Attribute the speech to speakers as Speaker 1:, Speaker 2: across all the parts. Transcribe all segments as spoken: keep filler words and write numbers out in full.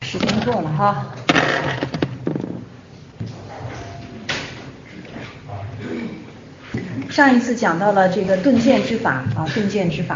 Speaker 1: 时间过了哈。上一次讲到了这个顿渐之法啊，顿渐之法。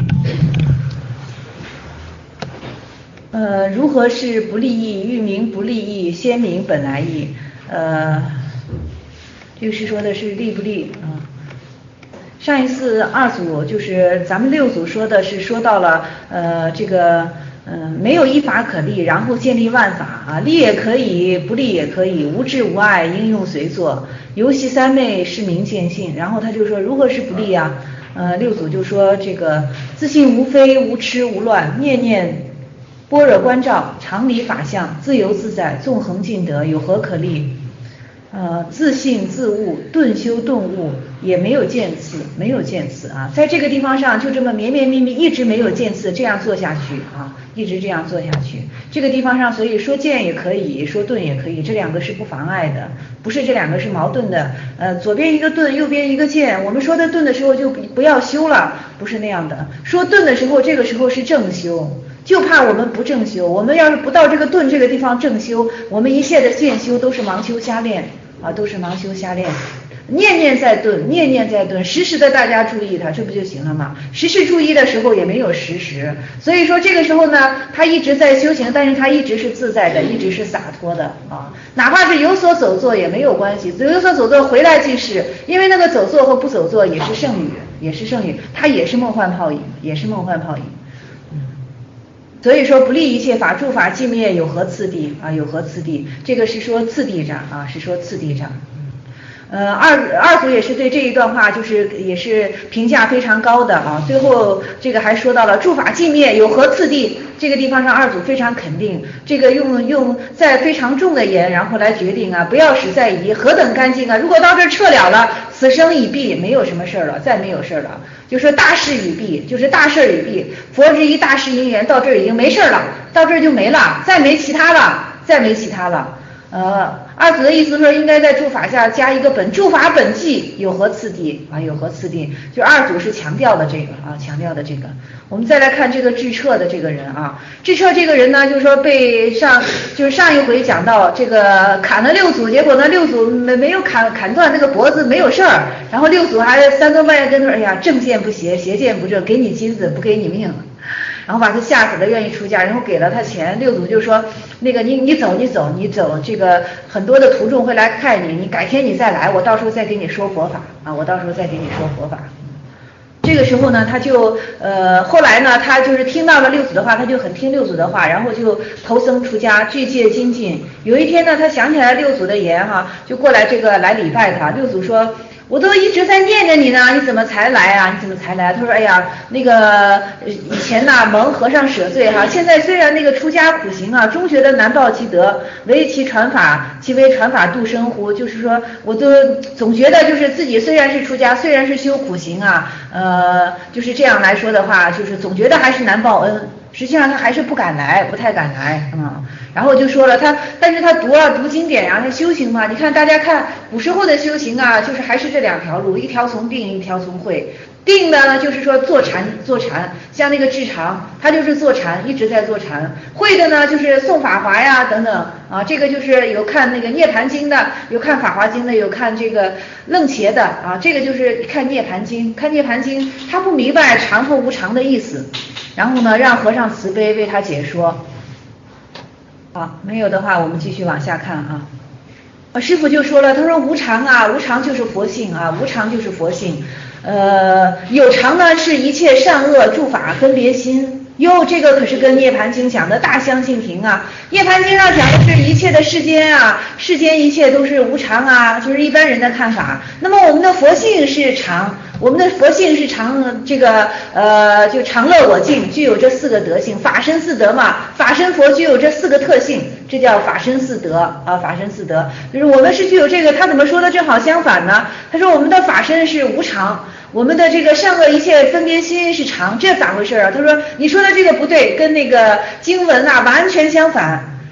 Speaker 1: 呃，如何是不立意？欲明不立意，先明本来意。呃，这个是说的是立不立啊？上一次二组就是咱们六组说的是说到了呃这个嗯、呃、没有一法可立，然后建立万法啊，立也可以，不立也可以，无智无碍，应用随作，游戏三昧是明见性。然后他就说如何是不立啊？呃六组就说这个自信无非，无痴无乱，念念般若观照，常理法相，自由自在，纵横尽得，有何可立？呃，自信自悟，顿修顿悟，也没有渐次，没有渐次啊，在这个地方上就这么绵绵密密，一直没有渐次，这样做下去啊，一直这样做下去。这个地方上，所以说渐也可以，说顿也可以，这两个是不妨碍的，不是这两个是矛盾的。呃，左边一个顿，右边一个渐，我们说的顿的时候就不要修了，不是那样的。说顿的时候，这个时候是正修。就怕我们不正修，我们要是不到这个顿这个地方正修，我们一切的渐修都是盲修瞎练啊，都是盲修瞎练。念念在顿，念念在顿，时时的大家注意它，这不就行了吗？时时注意的时候也没有时时，所以说这个时候呢，他一直在修行，但是他一直是自在的，一直是洒脱的啊，哪怕是有所走错也没有关系，有所走错回来即是，因为那个走错和不走错也是圣语，也是圣语，它也是梦幻泡影，也是梦幻泡影。所以说不立一切法，诸法寂灭，有何次第啊？有何次第？这个是说次第上啊，是说次第上。呃，二二组也是对这一段话就是也是评价非常高的啊。最后这个还说到了诸法寂灭，有何次第？这个地方上二组非常肯定，这个用用在非常重的言，然后来决定啊，不要使再疑，何等干净啊！如果到这儿撤了了，此生已毕，没有什么事儿了，再没有事儿了。就说大事已毕，就是大事已毕，佛之一大事因缘到这儿已经没事了，到这儿就没了，再没其他了，再没其他了。呃，二组的意思说应该在诸法下加一个本，诸法本寂，有何次第啊？有何次第？就二组是强调的这个啊，强调的这个。我们再来看这个智彻的这个人啊，智彻这个人呢，就是说被上就是上一回讲到这个砍了六组，结果呢六组没没有砍砍断那个脖子没有事儿，然后六组还三更半夜跟他说，哎呀，正见不邪，邪见不正，给你金子不给你命。然后把他吓死了，愿意出家，然后给了他钱。六祖就说，那个你你走你走你走，这个很多的徒众会来看你，你改天你再来，我到时候再给你说佛法啊，我到时候再给你说佛法。这个时候呢，他就呃后来呢，他就是听到了六祖的话，他就很听六祖的话，然后就投僧出家，具戒精进。有一天呢，他想起来六祖的言哈，就过来这个来礼拜他。六祖说，我都一直在念着你呢，你怎么才来啊？你怎么才来？他说，哎呀，那个以前呐蒙和尚舍罪哈，现在虽然那个出家苦行啊，终觉得难报其德，唯其传法，其为传法度生乎？就是说，我都总觉得就是自己虽然是出家，虽然是修苦行啊，呃，就是这样来说的话，就是总觉得还是难报恩。实际上他还是不敢来，不太敢来，嗯，然后就说了他，但是他读啊读经典啊，他修行嘛，你看大家看古时候的修行啊，就是还是这两条路，一条从定，一条从慧。定的呢，就是说坐禅，坐禅，像那个智常，他就是坐禅，一直在坐禅。慧的呢，就是诵法华呀等等啊，这个就是有看那个涅盘经的，有看法华经的，有看这个楞伽的啊，这个就是看涅盘经，看涅盘经，他不明白常和无常的意思。然后呢，让和尚慈悲为他解说。好，没有的话，我们继续往下看啊。啊，师父就说了，他说无常啊，无常就是佛性啊，无常就是佛性。呃，有常呢是一切善恶诸法分别心。哟，这个可是跟涅盘经讲的大相径庭啊。涅盘经上讲的是一切的世间啊，世间一切都是无常啊，就是一般人的看法。那么我们的佛性是常。我们的佛性是常这个呃就常乐我净，具有这四个德性，法身四德嘛，法身佛具有这四个特性，这叫法身四德啊，法身四德就是我们是具有这个，他怎么说的正好相反呢？他说我们的法身是无常，我们的这个善恶一切分别心是常，这咋回事啊？他说你说的这个不对，跟那个经文啊完全相反。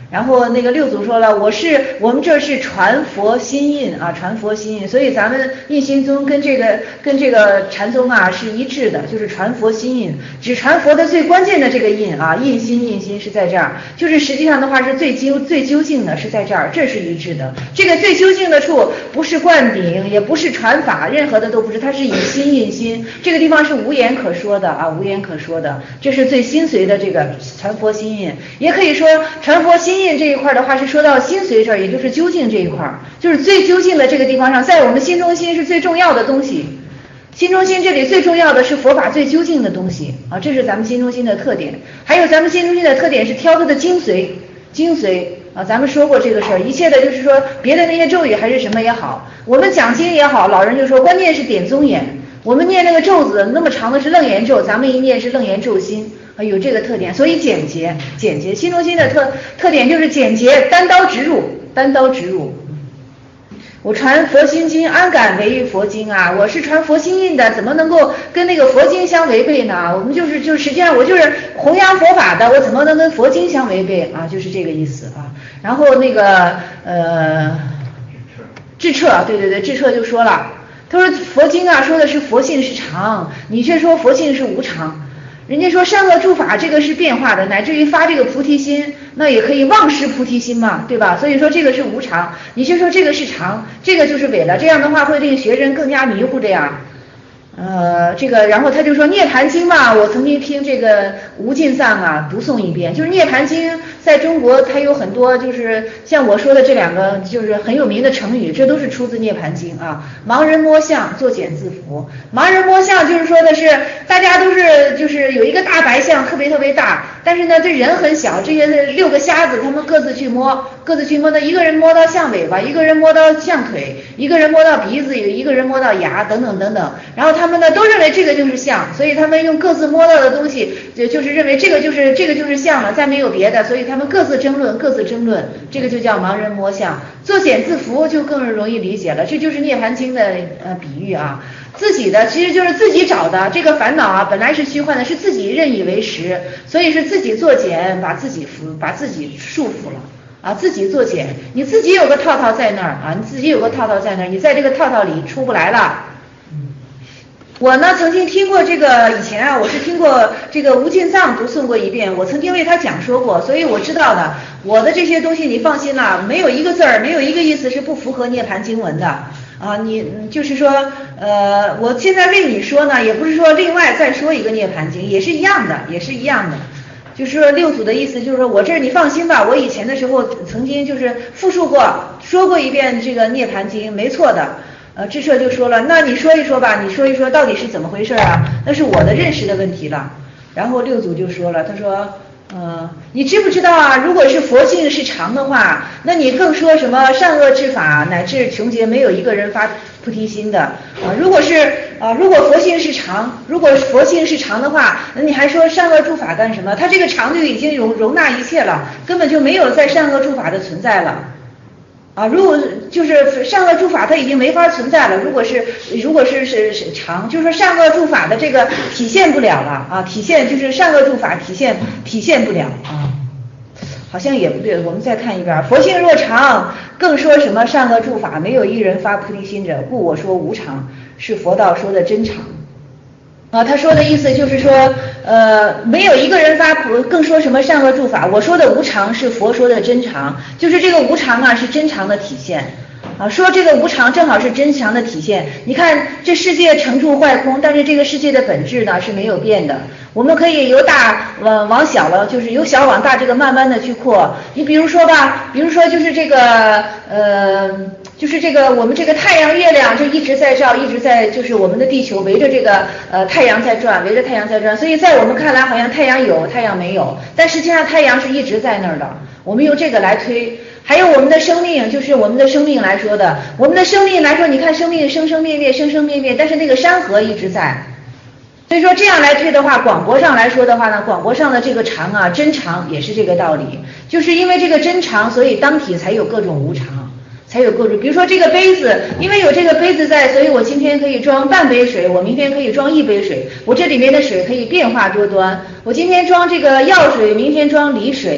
Speaker 1: 然后那个六祖说了，我是我们这是传佛心印啊，传佛心印，所以咱们印心宗跟这个跟这个禅宗啊是一致的，就是传佛心印，只传佛的最关键的这个印啊，印心印心是在这儿，就是实际上的话是最究最究竟的是在这儿，这是一致的。这个最究竟的处不是灌顶，也不是传法，任何的都不是，它是以心印心，这个地方是无言可说的啊，无言可说的，这是最心髓的这个传佛心印，也可以说传佛心印这一块的话是说到心髓这儿，也就是究竟这一块，就是最究竟的这个地方上，在我们心中心是最重要的东西，心中心这里最重要的是佛法最究竟的东西啊，这是咱们心中心的特点。还有咱们心中心的特点是挑它的精髓，精髓啊，咱们说过这个事儿，一切的就是说别的那些咒语还是什么也好，我们讲经也好，老人就说关键是点宗眼，我们念那个咒子那么长的是楞严咒，咱们一念是楞严咒心。啊，有这个特点，所以简洁，简洁，心中心的特特点就是简洁，单刀直入，单刀直入。我传佛心经，安敢违于佛经啊？我是传佛心印的，怎么能够跟那个佛经相违背呢？我们就是就实际上我就是弘扬佛法的，我怎么能跟佛经相违背啊？就是这个意思啊。然后那个呃，智彻，对对对，智彻就说了，他说佛经啊说的是佛性是常，你却说佛性是无常。人家说善恶诸法这个是变化的，乃至于发这个菩提心，那也可以忘失菩提心嘛，对吧？所以说这个是无常，你就说这个是常，这个就是伪了，这样的话会令学生更加迷糊这样。呃，这个然后他就说涅盘经嘛，我曾经听这个吴尽藏啊读诵一遍，就是涅盘经在中国它有很多就是像我说的这两个就是很有名的成语，这都是出自涅盘经啊。盲人摸象，作茧自缚。盲人摸象就是说的是大家都是就是有一个大白象特别特别大，但是呢这人很小，这些六个瞎子他们各自去摸，各自去摸的，一个人摸到象尾巴，一个人摸到象腿，一个人摸到鼻子，一个人摸到牙等等等等，然后他们呢都认为这个就是象，所以他们用各自摸到的东西就就是认为这个就是这个就是象了，再没有别的，所以他们各自争论各自争论，这个就叫盲人摸象。作茧自缚就更容易理解了，这就是涅盘经的呃比喻啊，自己的其实就是自己找的，这个烦恼啊本来是虚幻的，是自己认以为实，所以是自己作茧把自己缚把自己束缚了啊，自己作茧，你自己有个套套在那儿啊，你自己有个套套在那儿，你在这个套套里出不来了。我呢曾经听过这个，以前啊我是听过这个吴尽藏读诵过一遍，我曾经为他讲说过，所以我知道的，我的这些东西你放心啦，没有一个字儿，没有一个意思是不符合涅盘经文的啊。你就是说呃我现在为你说呢，也不是说另外再说一个涅盘经，也是一样的，也是一样的。就是说六祖的意思就是说我这儿你放心吧，我以前的时候曾经就是复述过说过一遍这个涅盘经，没错的。呃，智彻就说了，那你说一说吧，你说一说到底是怎么回事啊？那是我的认识的问题了。然后六祖就说了，他说呃，你知不知道啊，如果是佛性是常的话，那你更说什么善恶之法乃至穷劫没有一个人发菩提心的啊。如果是啊，如果佛性是常，如果佛性是常的话，那你还说善恶诸法干什么？它这个常就已经容容纳一切了，根本就没有在善恶诸法的存在了。啊，如果就是善恶诸法它已经没法存在了，如果是如果是是是常，就是说善恶诸法的这个体现不了了啊，体现就是善恶诸法体现体现不了啊，好像也不对。我们再看一遍，佛性若常，更说什么善恶诸法没有一人发菩提心者，故我说无常，是佛道说的真常。啊，他说的意思就是说，呃，没有一个人发菩，更说什么善恶诸法。我说的无常是佛说的真常，就是这个无常啊是真常的体现。啊，说这个无常正好是真常的体现。你看这世界成住坏空，但是这个世界的本质呢是没有变的。我们可以由大往往小了，就是由小往大，这个慢慢的去扩。你比如说吧，比如说就是这个呃。就是这个我们这个太阳月亮就一直在照，一直在就是我们的地球围着这个呃太阳在转，围着太阳在转，所以在我们看来好像太阳有太阳没有，但实际上太阳是一直在那儿的。我们用这个来推，还有我们的生命，就是我们的生命来说的，我们的生命来说，你看生命生生灭灭生生灭灭，但是那个山河一直在。所以说这样来推的话，广博上来说的话呢，广博上的这个常啊真常也是这个道理，就是因为这个真常，所以当体才有各种无常。才有各种，比如说这个杯子，因为有这个杯子在，所以我今天可以装半杯水，我明天可以装一杯水，我这里面的水可以变化多端，我今天装这个药水，明天装梨水，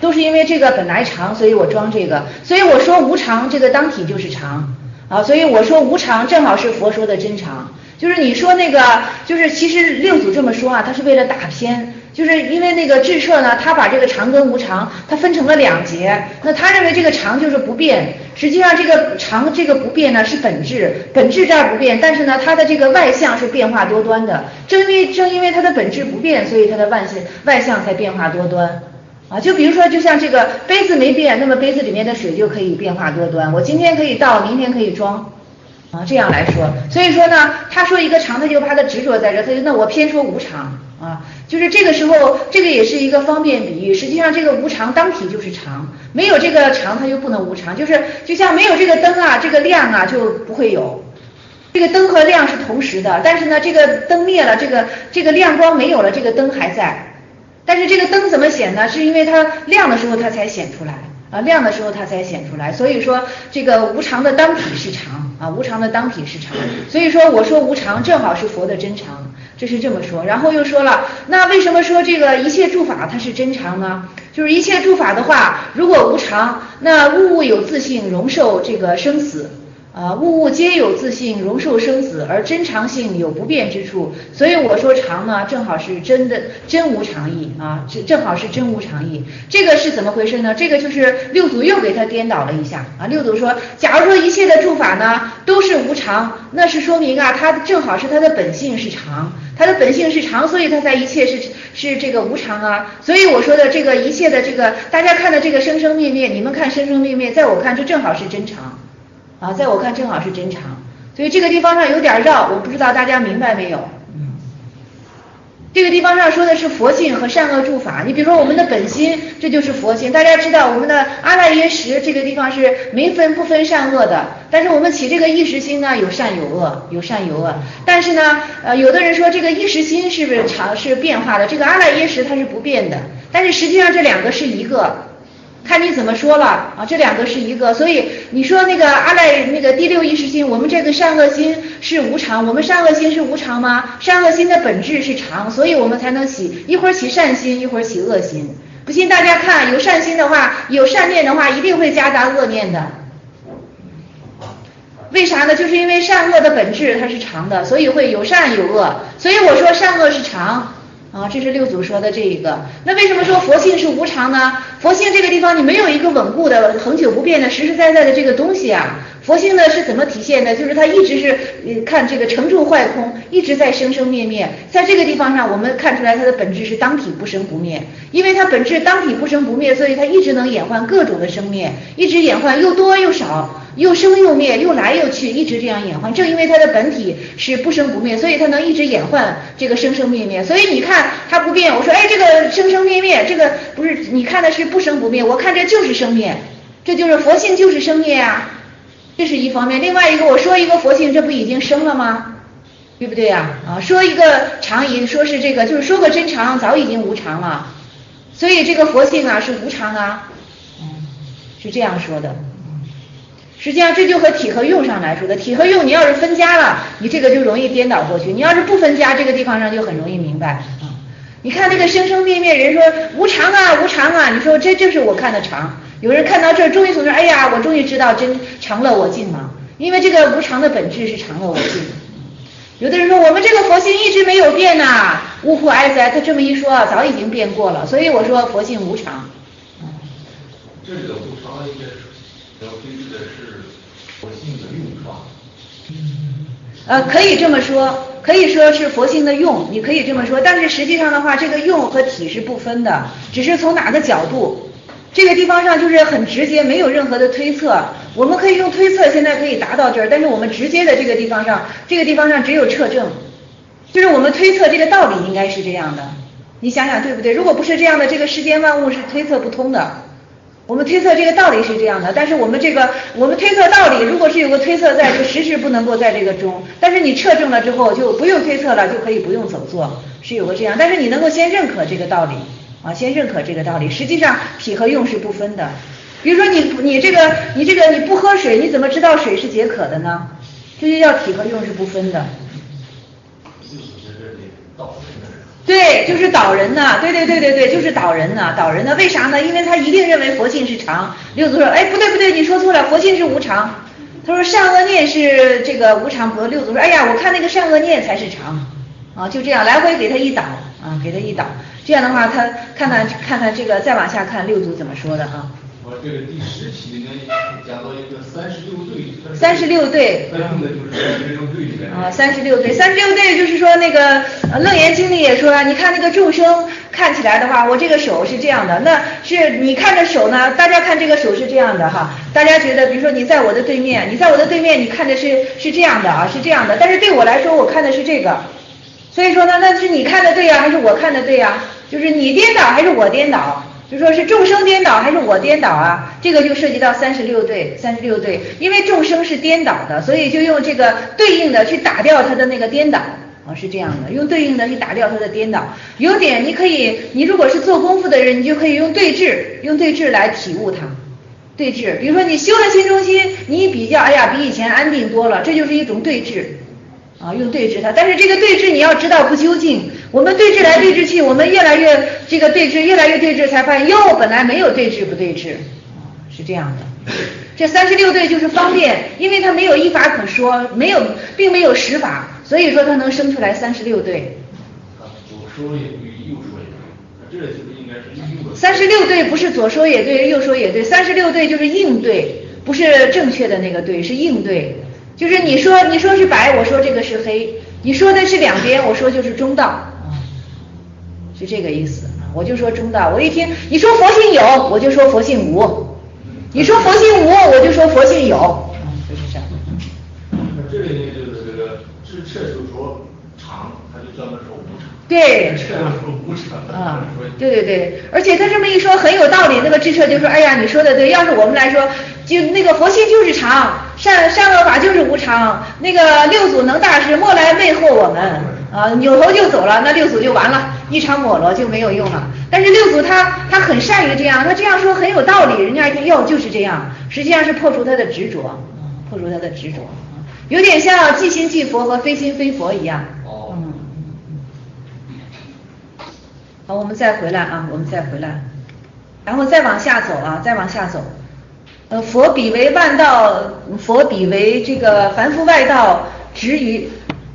Speaker 1: 都是因为这个本来常，所以我装这个，所以我说无常，这个当体就是常啊，所以我说无常正好是佛说的真常，就是你说那个，就是其实六祖这么说啊，他是为了打偏。就是因为那个智彻呢，他把这个常跟无常，他分成了两节。那他认为这个常就是不变，实际上这个常这个不变呢是本质，本质这儿不变，但是呢它的这个外相是变化多端的。正因为正因为它的本质不变，所以它的外相外相才变化多端。啊，就比如说，就像这个杯子没变，那么杯子里面的水就可以变化多端。我今天可以倒，明天可以装。啊，这样来说，所以说呢，他说一个常，他就怕他执着在这，他就那我偏说无常啊，就是这个时候，这个也是一个方便比喻。实际上，这个无常当体就是常，没有这个常，它就不能无常。就是就像没有这个灯啊，这个亮啊就不会有。这个灯和亮是同时的，但是呢，这个灯灭了，这个这个亮光没有了，这个灯还在。但是这个灯怎么显呢？是因为它亮的时候它才显出来。啊，亮的时候它才显出来，所以说这个无常的当体是常啊，无常的当体是常，所以说我说无常正好是佛的真常，这是这么说。然后又说了，那为什么说这个一切诸法它是真常呢？就是一切诸法的话，如果无常，那物物有自性，容受这个生死。啊，物物皆有自性，容受生死，而真常性有不变之处。所以我说常呢，正好是真的真无常意啊，正正好是真无常意。这个是怎么回事呢？这个就是六祖又给他颠倒了一下啊。六祖说，假如说一切的诸法呢都是无常，那是说明啊，它正好是它的本性是常，它的本性是常，所以它在一切是是这个无常啊。所以我说的这个一切的这个大家看的这个生生灭灭，你们看生生灭灭，在我看这正好是真常。啊，在我看正好是真常，所以这个地方上有点绕，我不知道大家明白没有？嗯，这个地方上说的是佛性和善恶诸法。你比如说我们的本心，这就是佛性。大家知道我们的阿赖耶识这个地方是没分不分善恶的，但是我们起这个意识心呢，有善有恶，有善有恶。但是呢，呃，有的人说这个意识心是不是常是变化的？这个阿赖耶识它是不变的，但是实际上这两个是一个。看你怎么说了啊，这两个是一个，所以你说那个阿赖那个第六意识心，我们这个善恶心是无常，我们善恶心是无常吗？善恶心的本质是常，所以我们才能起一会儿起善心，一会儿起恶心。不信大家看，有善心的话，有善念的话，一定会夹杂恶念的。为啥呢？就是因为善恶的本质它是常的，所以会有善有恶，所以我说善恶是常。啊，这是六祖说的这一个。那为什么说佛性是无常呢？佛性这个地方你没有一个稳固的、恒久不变的、实实在在的这个东西啊。佛性呢是怎么体现的？就是它一直是呃看这个成住坏空，一直在生生灭灭。在这个地方上，我们看出来它的本质是当体不生不灭，因为它本质当体不生不灭，所以它一直能演换各种的生灭，一直演换又多又少。又生又灭，又来又去，一直这样演换。正因为它的本体是不生不灭，所以它能一直演换这个生生灭灭。所以你看它不变，我说哎，这个生生灭灭，这个不是你看的是不生不灭，我看这就是生灭，这就是佛性就是生灭啊，这是一方面。另外一个，我说一个佛性，这不已经生了吗？对不对呀？啊，说一个常已，说是这个，就是说个真常，早已经无常了。所以这个佛性啊是无常啊，嗯，是这样说的。实际上这就和体和用上来说的，体和用你要是分家了，你这个就容易颠倒过去，你要是不分家，这个地方上就很容易明白啊。你看那个生生灭灭，人说无常啊无常啊，你说这就是我看的常。有人看到这儿终于从这儿，哎呀，我终于知道真常乐我净了，因为这个无常的本质是常乐我净。有的人说我们这个佛性一直没有变呐、啊，呜呼哀哉，他这么一说早已经变过了，所以我说佛性无常。
Speaker 2: 嗯，这个无常应该是要对应的是佛性的用法。
Speaker 1: 呃，可以这么说，可以说是佛性的用，你可以这么说，但是实际上的话，这个用和体是不分的，只是从哪个角度。这个地方上就是很直接，没有任何的推测。我们可以用推测，现在可以达到这儿，但是我们直接的这个地方上，这个地方上只有测证，就是我们推测这个道理应该是这样的。你想想对不对？如果不是这样的，这个世间万物是推测不通的。我们推测这个道理是这样的，但是我们这个我们推测道理，如果是有个推测在，就时时不能够在这个中。但是你测证了之后，就不用推测了，就可以不用走做，是有个这样。但是你能够先认可这个道理啊，先认可这个道理。实际上体和用是不分的。比如说你你这个你这个你不喝水，你怎么知道水是解渴的呢？这就叫体和用是不分的。 对，就是导人呢，对对对对对，就是导人呢，导人呢，为啥呢？因为他一定认为佛性是常。六祖说，哎，不对不对，你说错了，佛性是无常。他说善恶念是这个无常。不，六祖说，哎呀，我看那个善恶念才是常，啊，就这样来回给他一导，啊，给他一导。这样的话，他看看看看这个，再往下看六祖怎么说的啊。
Speaker 2: 我这个第十期里面讲到一个三十六对，
Speaker 1: 三十六对，
Speaker 2: 三用的就是三十六对里面
Speaker 1: 啊，三十六对，三十六对就是说那个呃楞严经里也说啊，你看那个众生看起来的话，我这个手是这样的，那是你看着手呢，大家看这个手是这样的哈，大家觉得比如说你在我的对面，你在我的对面，你看的是是这样的啊，是这样的，但是对我来说，我看的是这个，所以说呢，那是你看的对呀，还是我看的对呀？就是你颠倒还是我颠倒？就说是众生颠倒还是我颠倒啊？这个就涉及到三十六对，三十六对，因为众生是颠倒的，所以就用这个对应的去打掉它的那个颠倒啊，是这样的，用对应的去打掉它的颠倒。有点你可以，你如果是做功夫的人，你就可以用对治，用对治来体悟它。对治，比如说你修了心中心，你一比较，哎呀，比以前安定多了，这就是一种对治。啊，用对治它，但是这个对治你要知道不究竟。我们对治来对治去，我们越来越这个对治，越来越对治，才发现哟，本来没有对治不对治，啊，是这样的。这三十六对就是方便，因为它没有一法可说，没有，并没有实法，所以说它能生出来三十六对。
Speaker 2: 啊，左说也对，右说也对，那这就是应该是应的。
Speaker 1: 三十六对不是左说也对，右说也对，三十六对就是应对，不是正确的那个对，是应对。就是你说你说是白，我说这个是黑，你说的是两边，我说就是中道，是这个意思。我就说中道，我一听你说佛性有，我就说佛性无；你说佛性无，我就说佛性有，就是这样。
Speaker 2: 那这里呢，就是这个智彻就说常，他就专门说无常。
Speaker 1: 对，
Speaker 2: 彻说无常
Speaker 1: 啊，对对对，而且他这么一说很有道理。那个智彻就说：“哎呀，你说的对，要是我们来说，就那个佛性就是常，善善恶法就是无常。那个六祖能大师莫来魅惑我们啊，扭头就走了，那六祖就完了，一场抹罗就没有用了。但是六祖他他很善于这样，他这样说很有道理，人家一听哟就是这样，实际上是破除他的执着，破除他的执着，有点像即心即佛和非心非佛一样。嗯。”好，我们再回来啊，我们再回来，然后再往下走啊，再往下走。呃，佛比为万道，佛比为这个凡夫外道，执于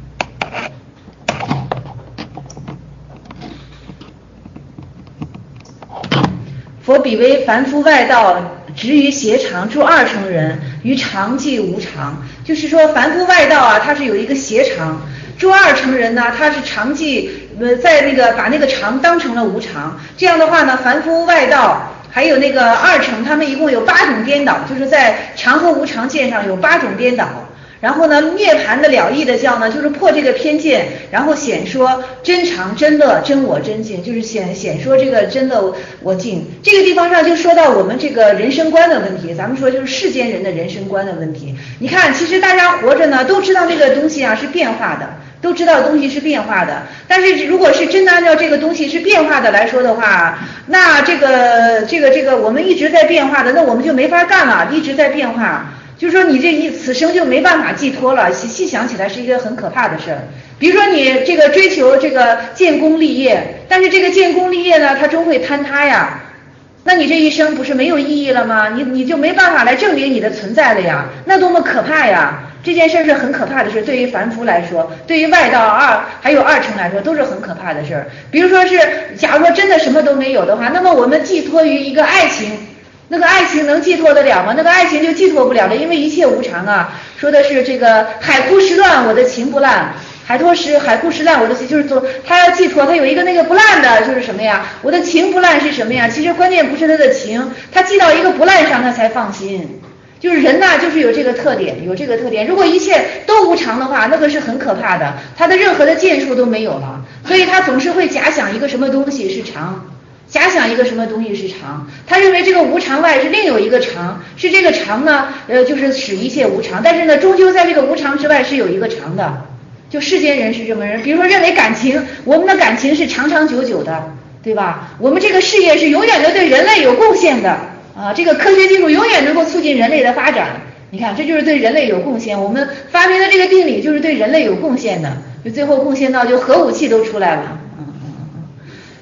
Speaker 1: 佛比为凡夫外道，执于邪常，诸二乘人，于常即无常。就是说，凡夫外道啊，它是有一个邪常。诸二乘人呢，他是常记呃，在那个把那个常当成了无常，这样的话呢，凡夫外道还有那个二乘，他们一共有八种颠倒，就是在常和无常见上有八种颠倒。然后呢，涅槃的了义的教呢，就是破这个偏见，然后显说真常、真乐、真我、真净，就是显显说这个真乐我净。这个地方上就说到我们这个人生观的问题，咱们说就是世间人的人生观的问题。你看，其实大家活着呢，都知道这个东西啊是变化的。都知道东西是变化的，但是如果是真的按照这个东西是变化的来说的话，那这个这个这个我们一直在变化的，那我们就没法干了，一直在变化，就是说你这一此生就没办法寄托了。细细想起来是一个很可怕的事儿。比如说你这个追求这个建功立业，但是这个建功立业呢，它终会坍塌呀。那你这一生不是没有意义了吗？你你就没办法来证明你的存在了呀，那多么可怕呀！这件事是很可怕的事，对于凡夫来说，对于外道二还有二乘来说，都是很可怕的事。比如说是，假如说真的什么都没有的话，那么我们寄托于一个爱情，那个爱情能寄托得了吗？那个爱情就寄托不了了，因为一切无常啊。说的是这个海枯石烂，我的情不烂。海脱石海枯石烂，我的情就是做他要寄托，他有一个那个不烂的，就是什么呀？我的情不烂是什么呀？其实关键不是他的情，他寄到一个不烂上，他才放心。就是人呐，就是有这个特点，有这个特点。如果一切都无常的话，那个是很可怕的，他的任何的建树都没有了。所以他总是会假想一个什么东西是常，假想一个什么东西是常。他认为这个无常外是另有一个常，是这个常呢，呃，就是使一切无常。但是呢，终究在这个无常之外是有一个常的。就世间人是这么人，比如说认为感情，我们的感情是长长久久的，对吧？我们这个事业是永远的对人类有贡献的。啊，这个科学技术永远能够促进人类的发展。你看，这就是对人类有贡献。我们发明的这个定理就是对人类有贡献的，就最后贡献到就核武器都出来了。嗯嗯。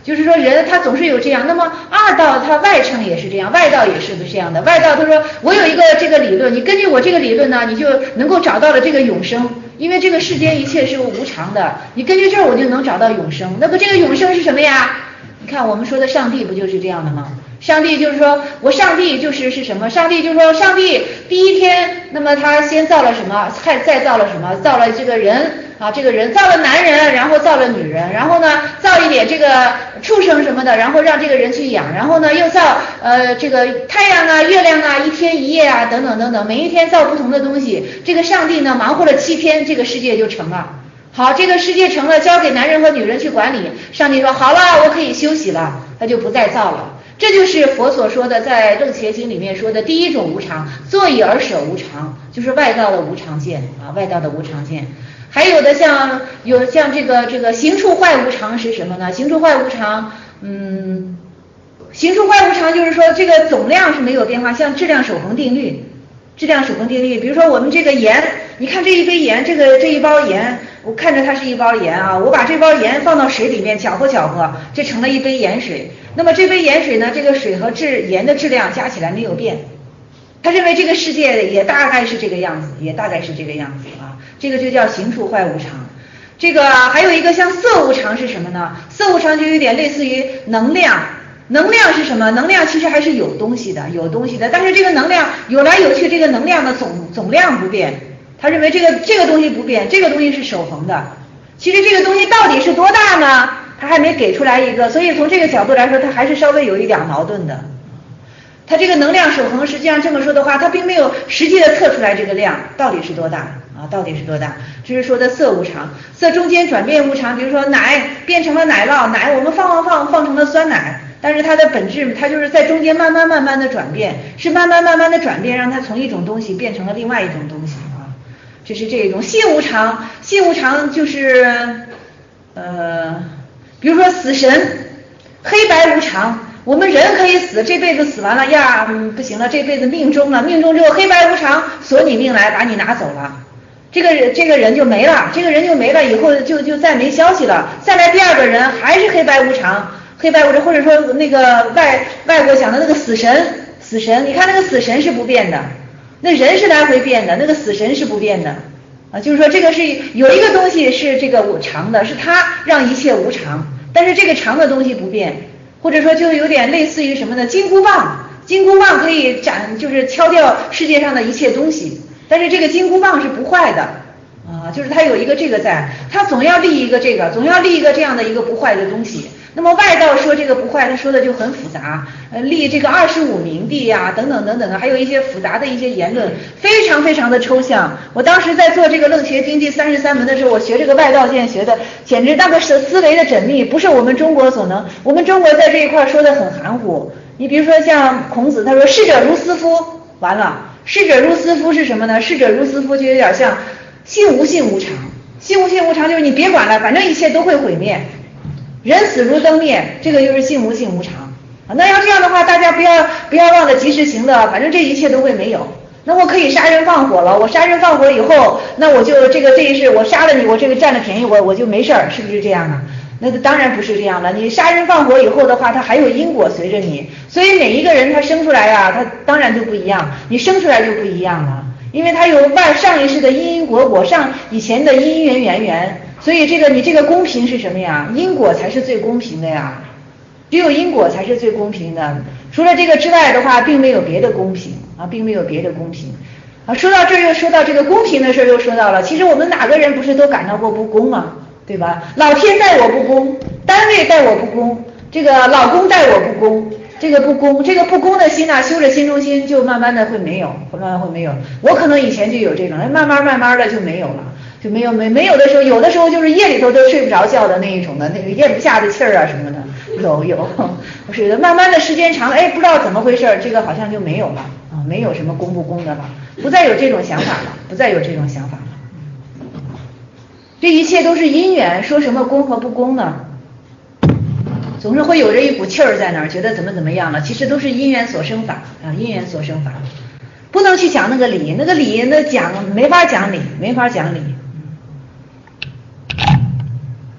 Speaker 1: 就是说人他总是有这样，那么二道他外乘也是这样，外道也是这样的。外道他说我有一个这个理论，你根据我这个理论呢，你就能够找到了这个永生，因为这个世间一切是无常的，你根据这儿我就能找到永生。那么这个永生是什么呀？你看我们说的上帝不就是这样的吗？上帝就是说我上帝就是是什么？上帝就是说上帝第一天，那么他先造了什么？再再造了什么？造了这个人啊，这个人造了男人，然后造了女人，然后呢造一点这个畜生什么的，然后让这个人去养，然后呢又造呃这个太阳啊、月亮啊、一天一夜啊等等等等，每一天造不同的东西。这个上帝呢忙活了七天，这个世界就成了。好，这个世界成了，交给男人和女人去管理。上帝说好了，我可以休息了，他就不再造了。这就是佛所说的，在楞伽经里面说的第一种无常，坐以而舍无常，就是外道的无常见啊，外道的无常见。还有的像有像这个这个行处坏无常是什么呢？行处坏无常，嗯，行处坏无常就是说这个总量是没有变化，像质量守恒定律。质量守恒定律，比如说我们这个盐，你看这一杯盐，这个这一包盐，我看着它是一包盐啊，我把这包盐放到水里面搅和搅和，这成了一杯盐水。那么这杯盐水呢，这个水和质盐的质量加起来没有变。他认为这个世界也大概是这个样子，也大概是这个样子啊，这个就叫行处坏无常。这个还有一个像色无常是什么呢？色无常就有点类似于能量。能量是什么？能量其实还是有东西的，有东西的，但是这个能量有来有去，这个能量的总总量不变。他认为这个这个东西不变，这个东西是守恒的。其实这个东西到底是多大呢？他还没给出来一个，所以从这个角度来说，他还是稍微有一点矛盾的。他这个能量守恒，实际上这么说的话，他并没有实际的测出来这个量到底是多大啊，到底是多大？这是说的色无常，色中间转变无常，比如说奶变成了奶酪，奶我们放放放放成了酸奶。但是它的本质，它就是在中间慢慢慢慢的转变，是慢慢慢慢的转变，让它从一种东西变成了另外一种东西啊。这是这种性无常，性无常就是呃，比如说死神，黑白无常。我们人可以死，这辈子死完了呀、嗯，不行了，这辈子命中了，命中之后黑白无常索你命来把你拿走了，这个人这个人就没了，这个人就没了，以后就就再没消息了，再来第二个人还是黑白无常。黑白无常，或者说那个外外国讲的那个死神，死神，你看那个死神是不变的，那人是来回变的，那个死神是不变的啊，就是说这个是有一个东西是这个无常的，是它让一切无常，但是这个常的东西不变，或者说就有点类似于什么呢？金箍棒，金箍棒可以斩，就是敲掉世界上的一切东西，但是这个金箍棒是不坏的啊，就是它有一个这个在，它总要立一个这个，总要立一个这样的一个不坏的东西。那么外道说这个不坏，他说的就很复杂，呃，立这个二十五明帝呀，等等等等的，还有一些复杂的一些言论，非常非常的抽象。我当时在做这个楞伽经第三十三门的时候，我学这个外道见学的，简直那个是思维的缜密，不是我们中国所能。我们中国在这一块说的很含糊。你比如说像孔子，他说逝者如斯夫，完了，逝者如斯夫是什么呢？逝者如斯夫就有点像性无性无常，性无性无常就是你别管了，反正一切都会毁灭。人死如灯灭，这个就是性无性无常啊。那要这样的话，大家不要不要忘了及时行乐，反正这一切都会没有。那我可以杀人放火了，我杀人放火以后，那我就这个这一世我杀了你，我这个占了便宜，我我就没事儿，是不是这样啊？那当然不是这样了。你杀人放火以后的话，它还有因果随着你，所以每一个人他生出来呀、啊，他当然就不一样，你生出来就不一样了，因为他有外上一世的因因果果，上以前的因因缘缘缘。所以这个你这个公平是什么呀？因果才是最公平的呀，只有因果才是最公平的，除了这个之外的话，并没有别的公平啊，并没有别的公平啊。说到这儿又说到这个公平的事儿，又说到了，其实我们哪个人不是都感到过不公吗？对吧？老天待我不公，单位待我不公，这个老公待我不公，这个不公，这个不公的心啊，修着心中心就慢慢的会没有，慢慢会没有。我可能以前就有这种，慢慢慢慢的就没有了。就没有没没有的时候，有的时候就是夜里头都睡不着觉的那一种的，那个咽不下的气儿啊什么的，有有，我是的，慢慢的时间长了，哎，不知道怎么回事，这个好像就没有了啊，没有什么公不公的了，不再有这种想法了，不再有这种想法了。这一切都是因缘，说什么公和不公呢？总是会有着一股气儿在那儿，觉得怎么怎么样了，其实都是因缘所生法啊，因缘所生法，不能去讲那个理，那个理那讲没法讲理，没法讲理。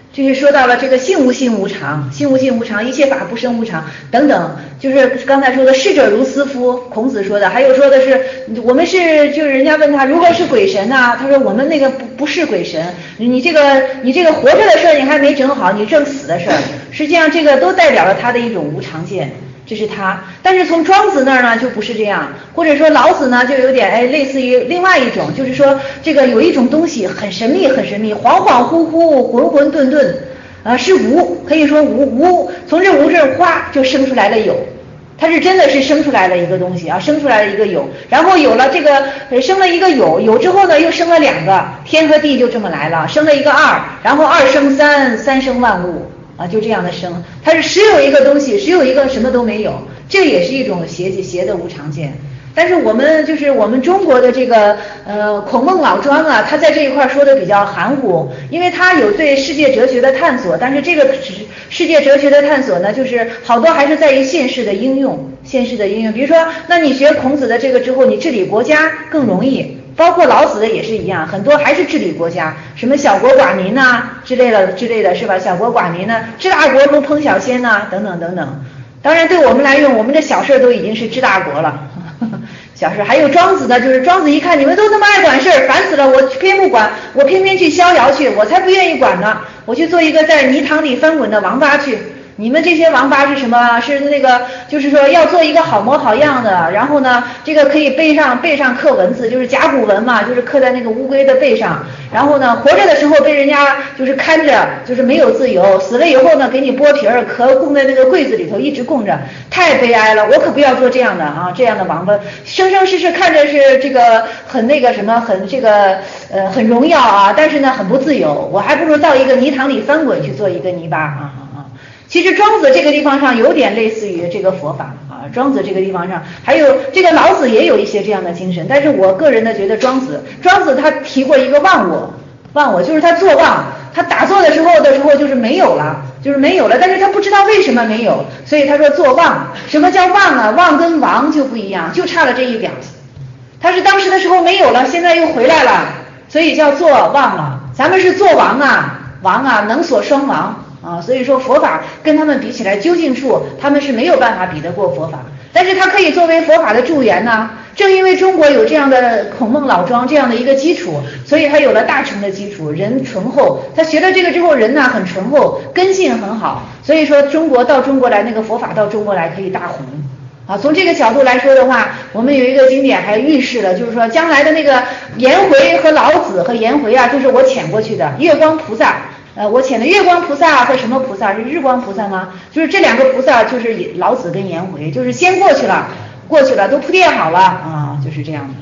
Speaker 1: 就是说到了这个性无性无常，性无性无常，一切法不生无常等等，就是刚才说的逝者如斯夫，孔子说的，还有说的是我们是就是人家问他如何是鬼神啊，他说我们那个不不是鬼神，你这个你这个活着的事儿你还没整好，你正死的事儿，实际上这个都代表了他的一种无常见。这是他，但是从庄子那儿呢就不是这样，或者说老子呢就有点哎类似于另外一种，就是说这个有一种东西很神秘很神秘，恍恍惚惚浑浑沌沌，呃是无，可以说无无，从这无这儿哗就生出来了有，它是真的是生出来了一个东西啊，生出来了一个有，然后有了这个生了一个有，有之后呢又生了两个，天和地就这么来了，生了一个二，然后二生三，三生万物。啊，就这样的生，它是实有一个东西，实有一个什么都没有，这也是一种邪邪的无常见。但是我们就是我们中国的这个呃孔孟老庄啊，他在这一块说的比较含糊，因为他有对世界哲学的探索，但是这个世界哲学的探索呢，就是好多还是在于现实的应用，现实的应用。比如说，那你学孔子的这个之后，你治理国家更容易。包括老子的也是一样，很多还是治理国家，什么小国寡民呐、啊、之类的之类的是吧？小国寡民呢、啊，治大国如烹小鲜呐、啊，等等等等。当然，对我们来用，我们这小事都已经是治大国了。呵呵小事还有庄子呢，就是庄子一看你们都那么爱管事儿，烦死了，我偏不管，我偏偏去逍遥去，我才不愿意管呢，我去做一个在泥塘里翻滚的王八去。你们这些王八是什么？是那个，就是说要做一个好模好样的，然后呢，这个可以背上背上刻文字，就是甲骨文嘛，就是刻在那个乌龟的背上。然后呢，活着的时候被人家就是看着，就是没有自由；死了以后呢，给你剥皮儿，壳供在那个柜子里头一直供着，太悲哀了。我可不要做这样的啊，这样的王八，生生世世看着是这个很那个什么，很这个呃很荣耀啊，但是呢很不自由。我还不如到一个泥塘里翻滚去做一个泥巴啊。其实庄子这个地方上有点类似于这个佛法啊，庄子这个地方上还有这个老子也有一些这样的精神，但是我个人的觉得庄子，庄子他提过一个忘我，忘我就是他坐忘，他打坐的时候的时候就是没有了，就是没有了，但是他不知道为什么没有，所以他说坐忘。什么叫忘啊？忘跟亡就不一样，就差了这一点。他是当时的时候没有了，现在又回来了，所以叫坐忘了。咱们是坐亡啊，亡啊，能所双亡。啊，所以说佛法跟他们比起来，究竟处他们是没有办法比得过佛法，但是它可以作为佛法的助缘呢、啊。正因为中国有这样的孔孟老庄这样的一个基础，所以它有了大成的基础，人醇厚。他学了这个之后，人呢很醇厚，根性很好，所以说中国到中国来，那个佛法到中国来可以大红。啊，从这个角度来说的话，我们有一个经典还预示了，就是说将来的那个颜回和老子和颜回啊，就是我潜过去的月光菩萨。呃，我潜的月光菩萨和什么菩萨？是日光菩萨吗？就是这两个菩萨，就是老子跟颜回，就是先过去了，过去了，都铺垫好了啊，就是这样的。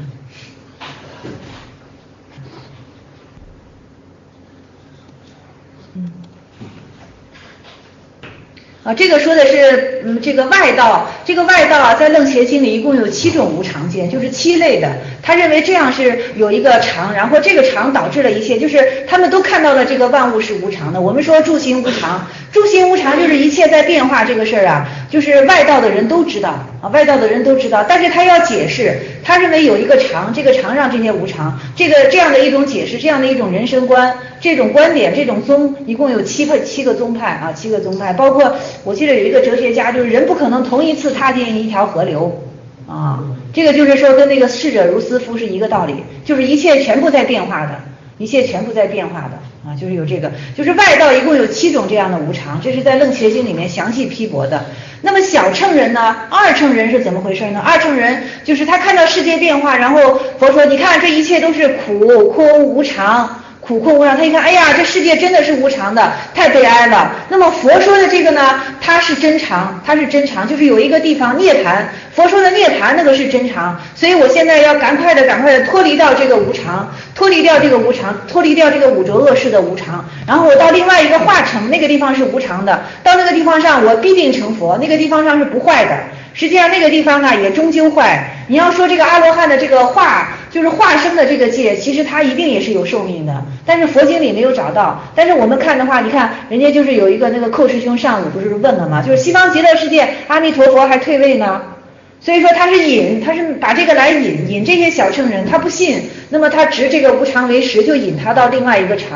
Speaker 1: 嗯。啊，这个说的是嗯，这个外道，这个外道啊，在楞伽经里一共有七种无常见，就是七类的。他认为这样是有一个常，然后这个常导致了一切，就是他们都看到了这个万物是无常的。我们说诸行无常，诸行无常就是一切在变化这个事儿啊，就是外道的人都知道啊，外道的人都知道，但是他要解释，他认为有一个常，这个常让这些无常，这个这样的一种解释，这样的一种人生观，这种观点，这种宗，一共有七个七个宗派啊，七个宗派，包括我记得有一个哲学家，就是人不可能同一次踏进一条河流。啊，这个就是说跟那个逝者如斯夫是一个道理，就是一切全部在变化的，一切全部在变化的啊，就是有这个，就是外道一共有七种这样的无常，这是在楞伽经里面详细批驳的。那么小乘人呢，二乘人是怎么回事呢？二乘人就是他看到世界变化，然后佛说，你看这一切都是苦空无常。苦空无常，他一看，哎呀，这世界真的是无常的，太悲哀了。那么佛说的这个呢，它是真常，它是真常，就是有一个地方涅槃，佛说的涅槃那个是真常，所以我现在要赶快的、赶快的脱离掉这个无常，脱离掉这个无常，脱离掉这个五浊恶世的无常，然后我到另外一个化城，那个地方是无常的，到那个地方上我必定成佛，那个地方上是不坏的。实际上那个地方啊也终究坏。你要说这个阿罗汉的这个化，就是化生的这个界，其实它一定也是有寿命的，但是佛经里没有找到。但是我们看的话，你看人家就是有一个那个寇师兄上午不是问了吗？就是西方极乐世界阿弥陀佛还退位呢。所以说他是引，他是把这个来引引这些小乘人，他不信，那么他执这个无常为实，就引他到另外一个常。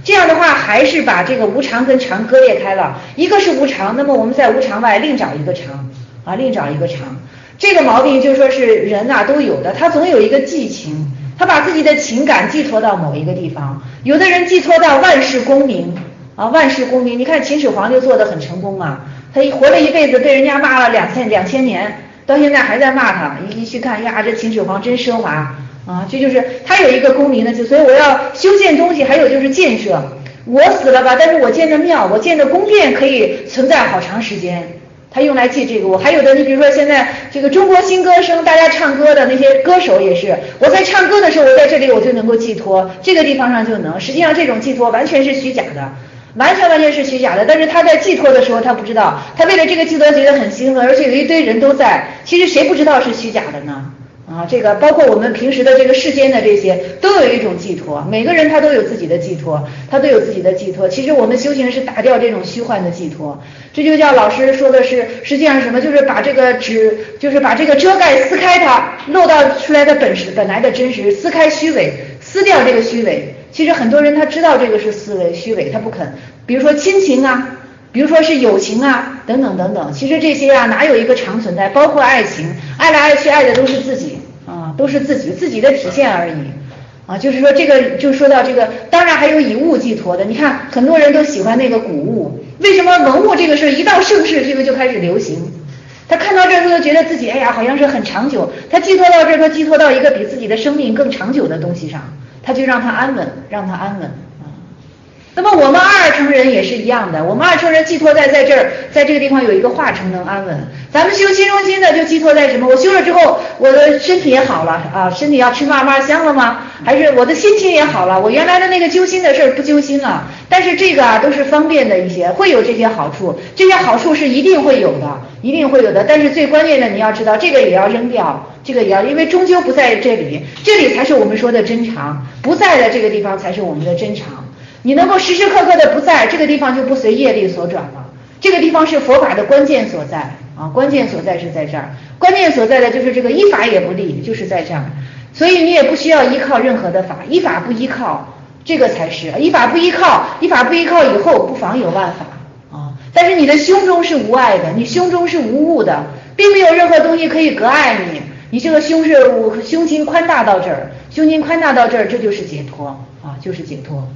Speaker 1: 这样的话还是把这个无常跟常割裂开了，一个是无常，那么我们在无常外另找一个常啊，另找一个常。这个毛病就说是人啊都有的，他总有一个寄情，他把自己的情感寄托到某一个地方，有的人寄托到万世功名啊，万世功名，你看秦始皇就做得很成功啊，他活了一辈子被人家骂了两千两千年，到现在还在骂他，一去看呀，这秦始皇真奢华啊，这就是他有一个功名的，所以我要修建东西，还有就是建设。我死了吧，但是我建的庙，我建的宫殿可以存在好长时间，他用来记这个。我还有的，你比如说现在这个中国新歌声，大家唱歌的那些歌手也是，我在唱歌的时候，我在这里我就能够寄托，这个地方上就能。实际上这种寄托完全是虚假的，完全完全是虚假的。但是他在寄托的时候，他不知道，他为了这个寄托觉得很兴奋，而且有一堆人都在，其实谁不知道是虚假的呢？啊，这个包括我们平时的这个世间的这些，都有一种寄托，每个人他都有自己的寄托，他都有自己的寄托。其实我们修行是打掉这种虚幻的寄托，这就叫老师说的是，实际上什么，就是把这个纸，就是把这个遮盖撕开它，露到出来的本实本来的真实，撕开虚伪，撕掉这个虚伪。其实很多人他知道这个是思维虚伪，他不肯。比如说亲情啊，比如说是友情啊，等等等等，其实这些啊哪有一个常存在？包括爱情，爱来爱去爱的都是自己啊，都是自己自己的体现而已啊。就是说这个就说到这个，当然还有以物寄托的。你看很多人都喜欢那个古物，为什么文物这个事一到盛世这个就开始流行？他看到这儿就觉得自己哎呀好像是很长久，他寄托到这儿，他寄托到一个比自己的生命更长久的东西上，他就让他安稳，让他安稳。那么我们二乘人也是一样的，我们二乘人寄托在在这儿，在这个地方有一个化成能安稳。咱们修心中心的就寄托在什么？我修了之后，我的身体也好了啊，身体要吃嘛嘛香了吗？还是我的心情也好了？我原来的那个揪心的事儿不揪心了。但是这个啊都是方便的一些，会有这些好处，这些好处是一定会有的，一定会有的。但是最关键的你要知道，这个也要扔掉，这个也要，因为终究不在这里，这里才是我们说的真常，不在的这个地方才是我们的真常。你能够时时刻刻的不在这个地方，就不随业力所转了。这个地方是佛法的关键所在啊，关键所在是在这儿，关键所在的就是这个依法也不立，就是在这儿。所以你也不需要依靠任何的法，依法不依靠，这个才是依法不依靠，依法不依靠以后不妨有万法啊。但是你的胸中是无碍的，你胸中是无物的，并没有任何东西可以隔碍你。你这个胸是胸襟宽大到这儿，胸襟宽大到这儿，这就是解脱啊，就是解脱。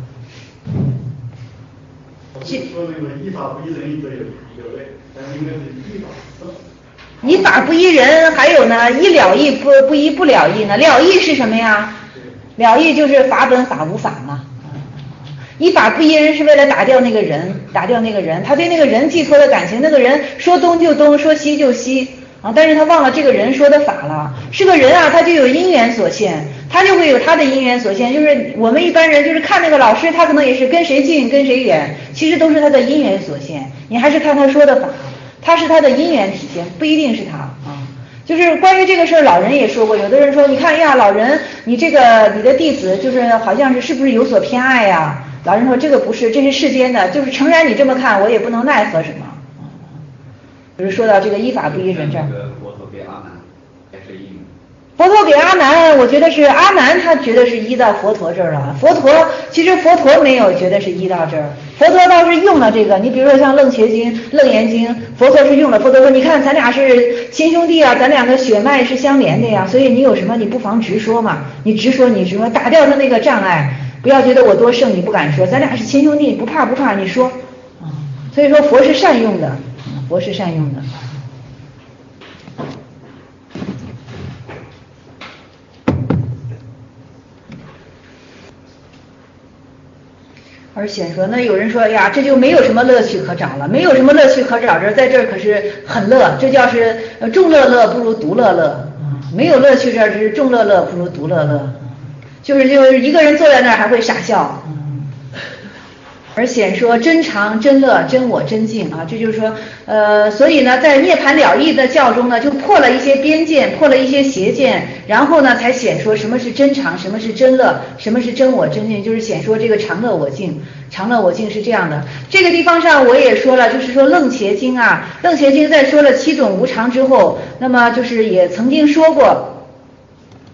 Speaker 3: 说那个依法不依人，一则有有类，但应该是依法不了。
Speaker 1: 依法不依人，还有呢，依了义不不依不了义呢？了义是什么呀？了义就是法本法无法嘛。依法不依人是为了打掉那个人，打掉那个人，他对那个人寄托的感情，那个人说东就东，说西就西啊，但是他忘了这个人说的法了。是个人啊，他就有因缘所现。他就会有他的因缘所现，就是我们一般人就是看那个老师，他可能也是跟谁近跟谁远，其实都是他的因缘所现。你还是看他说的法，他是他的因缘体现，不一定是他啊。就是关于这个事儿，老人也说过，有的人说，你看呀，老人你这个你的弟子就是好像是是不是有所偏爱呀？老人说这个不是，这是世间的，就是诚然你这么看，我也不能奈何什么。就是说到这个依法不依人这儿。佛陀给阿难，我觉得是阿难他觉得是依到佛陀这儿了。佛陀其实佛陀没有觉得是依到这儿，佛陀倒是用了这个。你比如说像楞伽经、楞严经，佛陀是用了。佛陀说：“你看咱俩是亲兄弟啊，咱两个血脉是相连的呀，所以你有什么你不妨直说嘛，你直说你直说，打掉他那个障碍，不要觉得我多圣你不敢说，咱俩是亲兄弟，不怕不怕，你说。”啊，所以说佛是善用的，佛是善用的。而显说，那有人说呀，这就没有什么乐趣可找了，没有什么乐趣可找，这在这儿可是很乐，这叫是众乐乐不如独乐乐，没有乐趣，这是众乐乐不如独乐乐，就是就是一个人坐在那儿还会傻笑。而显说真常真乐真我真净啊，这就是说呃，所以呢在涅槃了义的教中呢，就破了一些边见，破了一些邪见，然后呢才显说什么是真常，什么是真乐，什么是真我真净，就是显说这个常乐我净，常乐我净是这样的。这个地方上我也说了，就是说楞伽经啊，楞伽经在说了七种无常之后，那么就是也曾经说过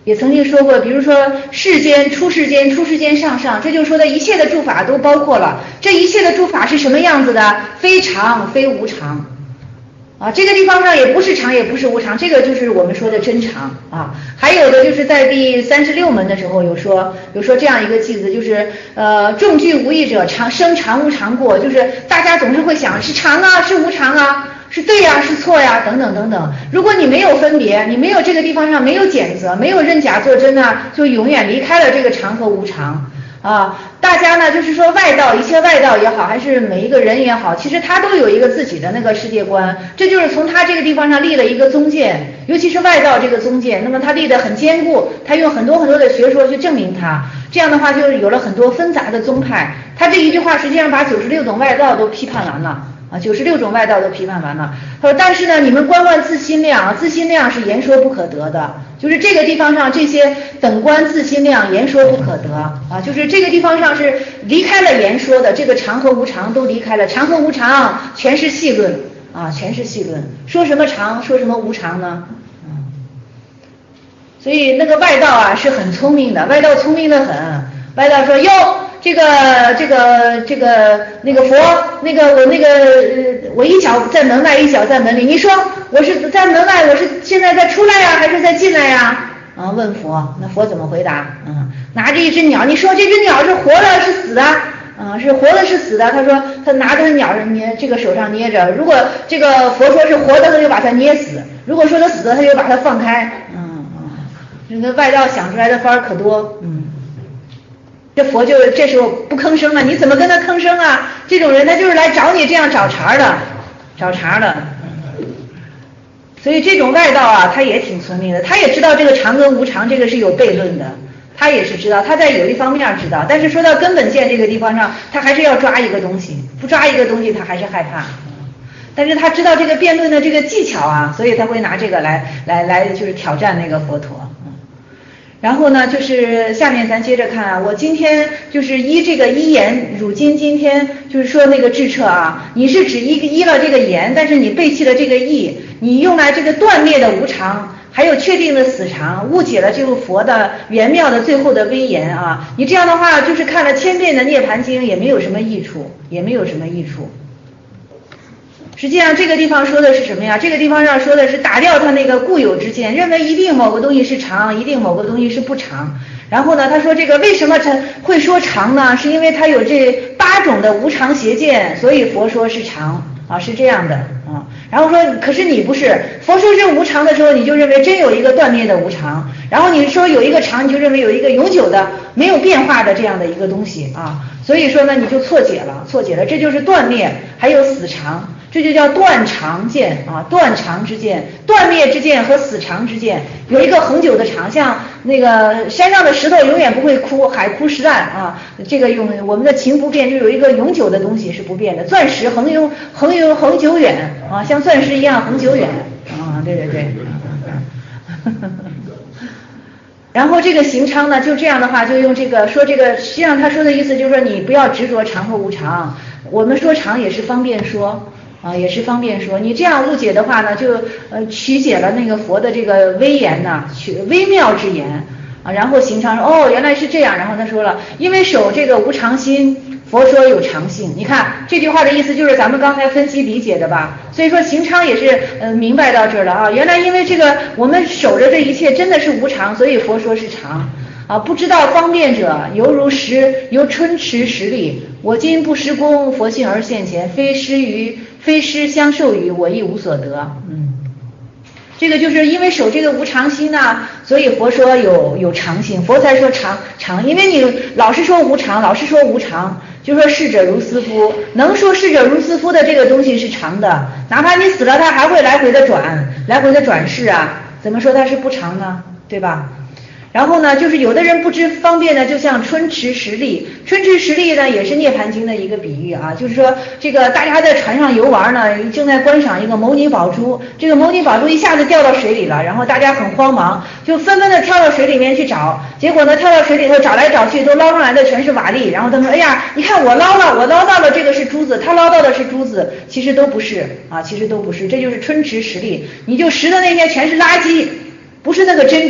Speaker 1: 也曾经说过，比如说世间、出世间、出世间上上，这就说的一切的诸法都包括了。这一切的诸法是什么样子的？非常非无常。啊，这个地方上也不是常，也不是无常，这个就是我们说的真常啊。还有的就是在第三十六门的时候有说，有说这样一个句子，就是呃，众句无异者，常生常无常过，就是大家总是会想是常啊，是无常啊，是对呀、啊，是错呀、啊，等等等等。如果你没有分别，你没有这个地方上没有检测，没有认假作真啊，就永远离开了这个常和无常。啊，大家呢就是说外道，一切外道也好，还是每一个人也好，其实他都有一个自己的那个世界观，这就是从他这个地方上立了一个宗见，尤其是外道这个宗见，那么他立得很坚固，他用很多很多的学说去证明他，这样的话就有了很多纷杂的宗派。他这一句话实际上把九十六种外道都批判完了。啊，九十六种外道都批判完了。他说，但是呢，你们观观自心量，自心量是言说不可得的，就是这个地方上这些等观自心量，言说不可得啊，就是这个地方上是离开了言说的，这个常和无常都离开了，常和无常全是细论啊，全是细论，说什么常，说什么无常呢？嗯，所以那个外道啊是很聪明的，外道聪明得很，外道说哟。这个这个这个那个佛，那个我那个呃，我一脚在门外，一脚在门里。你说我是在门外，我是现在在出来呀，还是在进来呀？啊，问佛，那佛怎么回答？嗯，拿着一只鸟，你说这只鸟是活的，是死的？嗯，是活的，是死的？他说他拿着鸟捏，这个手上捏着。如果这个佛说是活的，他就把它捏死；如果说他死的，他就把它放开。嗯嗯，这个外道想出来的法儿可多，嗯。这佛就这时候不吭声了，你怎么跟他吭声啊？这种人他就是来找你这样找茬的，找茬的。所以这种外道啊，他也挺聪明的，他也知道这个常跟无常这个是有悖论的，他也是知道，他在有一方面知道，但是说到根本见这个地方上，他还是要抓一个东西，不抓一个东西他还是害怕。但是他知道这个辩论的这个技巧啊，所以他会拿这个来来来就是挑战那个佛陀。然后呢，就是下面咱接着看啊，我今天就是依这个依言，汝今今天就是说那个智彻啊，你是只依依了这个言，但是你背弃了这个义，你用来这个断灭的无常，还有确定的死常，误解了这个佛的圆妙的最后的威严啊，你这样的话就是看了千遍的涅槃经也没有什么益处，也没有什么益处。实际上这个地方说的是什么呀？这个地方上说的是打掉他那个固有之见，认为一定某个东西是常，一定某个东西是不常。然后呢，他说这个为什么他会说常呢？是因为他有这八种的无常邪见，所以佛说是常啊，是这样的啊。然后说，可是你不是，佛说是无常的时候，你就认为真有一个断灭的无常，然后你说有一个常，你就认为有一个永久的没有变化的这样的一个东西啊。所以说呢，你就错解了，错解了，这就是断灭，还有死常。这就叫断常见啊，断常之见，断灭之见和死常之见，有一个恒久的常，像那个山上的石头永远不会枯，海枯石烂啊。这个用我们的情不变，就有一个永久的东西是不变的，钻石恒永恒永恒久远啊，像钻石一样恒久远啊，对对对。然后这个行昌呢，就这样的话，就用这个说这个，实际上他说的意思就是说你不要执着常和无常，我们说常也是方便说。啊，也是方便说，你这样误解的话呢，就呃曲解了那个佛的这个威严呐，曲微妙之言啊。然后行昌说，哦，原来是这样。然后他说了，因为守这个无常心，佛说有常性。你看这句话的意思就是咱们刚才分析理解的吧？所以说行昌也是呃明白到这儿了啊。原来因为这个我们守着这一切真的是无常，所以佛说是常。啊，不知道方便者，犹如石，犹春池石砾。我今不施功，佛性而现前，非施于，非施相授予，我亦无所得。嗯，这个就是因为守这个无常心呢，所以佛说有有常性，佛才说常常。因为你老是说无常，老是说无常，就说逝者如斯夫，能说逝者如斯夫的这个东西是常的，哪怕你死了，它还会来回的转，来回的转世啊，怎么说它是不常呢？对吧？然后呢，就是有的人不知方便呢，就像春池石砾，春池石砾呢也是涅槃经的一个比喻啊，就是说这个大家在船上游玩呢，正在观赏一个牟尼宝珠，这个牟尼宝珠一下子掉到水里了，然后大家很慌忙，就纷纷的跳到水里面去找，结果呢跳到水里头找来找去，都捞上来的全是瓦砾，然后他们说，哎呀，你看我捞了，我捞到了这个是珠子，他捞到的是珠子，其实都不是啊，其实都不是，这就是春池石砾，你就拾的那些全是垃圾，不是那个珍珠。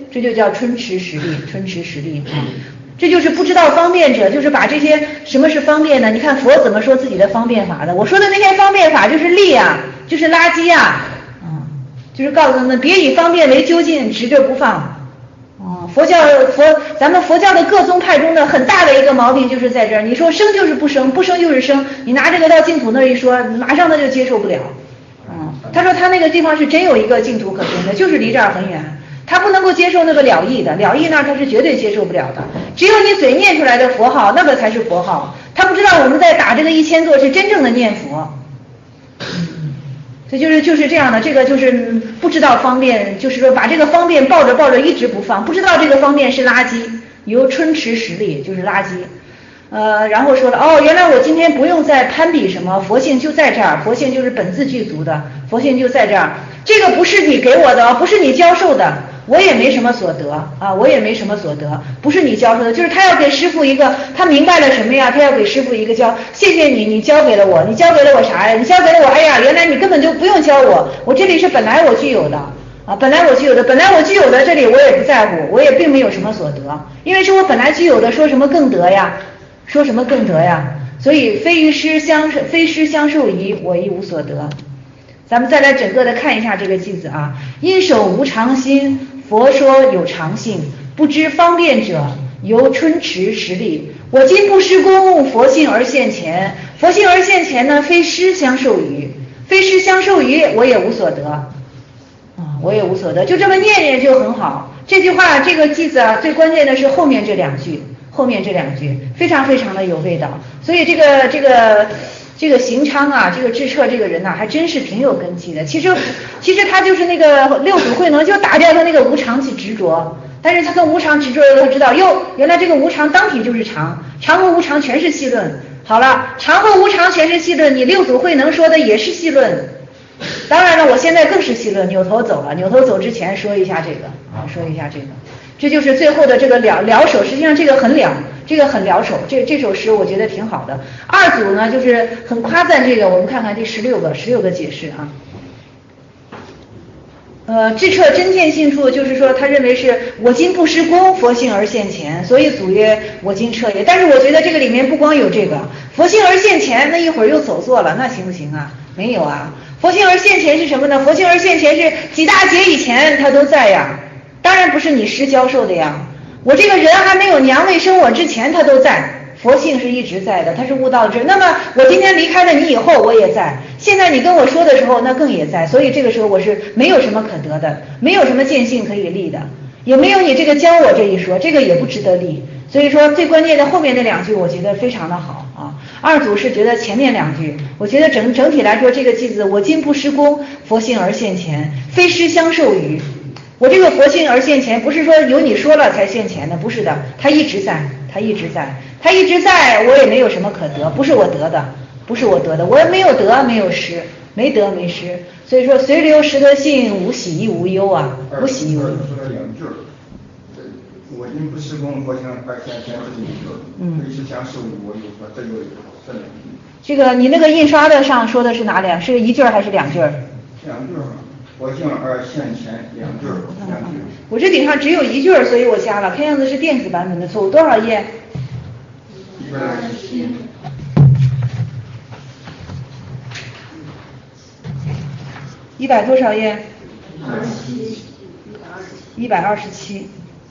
Speaker 1: 这就叫春持实力，春持实力。这就是不知道方便者，就是把这些什么是方便呢？你看佛怎么说自己的方便法的？我说的那些方便法就是利啊，就是垃圾啊，嗯，就是告诉他们别以方便为究竟，执着不放。哦，佛教佛咱们佛教的各宗派中的很大的一个毛病就是在这儿，你说生就是不生，不生就是生，你拿这个到净土那儿一说，马上他就接受不了。嗯，他说他那个地方是真有一个净土可生的，就是离这儿很远。他不能够接受那个了义的，了义那他是绝对接受不了的。只有你嘴念出来的佛号，那个才是佛号。他不知道我们在打这个一千座是真正的念佛。所以就是就是这样的，这个就是不知道方便，就是说把这个方便抱着抱着一直不放，不知道这个方便是垃圾，由春持实力就是垃圾。呃，然后说了，哦，原来我今天不用再攀比什么，佛性就在这儿，佛性就是本自具足的，佛性就在这儿。这个不是你给我的，不是你教授的，我也没什么所得啊，我也没什么所得，不是你教授的，就是他要给师父一个，他明白了什么呀？他要给师父一个教，谢谢你，你教给了我，你教给了我啥呀？你教给了我，哎呀，原来你根本就不用教我，我这里是本来我具有的啊，本来我具有的，本来我具有的，这里我也不在乎，我也并没有什么所得，因为是我本来具有的，说什么更得呀？说什么更得呀？所以非于师相非师相授仪，我亦无所得。咱们再来整个的看一下这个句子啊，因守无常心，佛说有常性，不知方便者，由春持实力。我今不施功，佛性而现前。佛性而现前呢，非师相授予，非师相授予，我也无所得啊，我也无所得，就这么念念就很好。这句话这个句子啊，最关键的是后面这两句。后面这两句非常非常的有味道，所以这个这个这个行昌啊，这个智彻这个人呐、啊，还真是挺有根基的。其实其实他就是那个六祖慧能就打掉他那个无常去执着，但是他跟无常执着的他知道，哟，原来这个无常当体就是常，常和无常全是细论。好了，常和无常全是细论，你六祖慧能说的也是细论。当然了，我现在更是细论，扭头走了。扭头走之前说一下这个啊，说一下这个。这就是最后的这个了了手，实际上这个很了，这个很了手，这这首诗我觉得挺好的。二祖呢就是很夸赞这个，我们看看第十六个十六个解释啊。呃，智彻真见性处，就是说他认为是我今不施功，佛性而现前，所以祖曰我今彻也。但是我觉得这个里面不光有这个佛性而现前，那一会儿又走错了，那行不行啊？没有啊，佛性而现前是什么呢？佛性而现前是几大劫以前他都在呀。当然不是你师教授的呀，我这个人还没有娘未生我之前他都在，佛性是一直在的，他是悟道之。那么我今天离开了你以后我也在，现在你跟我说的时候那更也在，所以这个时候我是没有什么可得的，没有什么见性可以立的，也没有你这个教我这一说，这个也不值得立。所以说最关键的后面那两句我觉得非常的好啊。二祖是觉得前面两句，我觉得整整体来说这个句子，我今不施功，佛性而现前，非师相授予。我这个佛性而现前，不是说有你说了才现前的，不是的，他一直在，他一直在，他一直在，我也没有什么可得，不是我得的，不是我得的，我也没有得，没有失，没得没失，所以说随流实得性，无喜亦无忧啊，无喜亦无忧。
Speaker 4: 说了两句，我今不施功，佛性而现前，这是一句，嗯，非师相授予，我有说这就这两句。
Speaker 1: 这个你那个印刷的上说的是哪两？是一句还是两句？
Speaker 4: 两句。佛性而现前两句，两句。
Speaker 1: 我这顶上只有一句，所以我加了，看样子是电子版本的错误。多少页？
Speaker 4: 一百二十七。
Speaker 1: 一百多少页？
Speaker 5: 二十七。
Speaker 1: 一百二十七。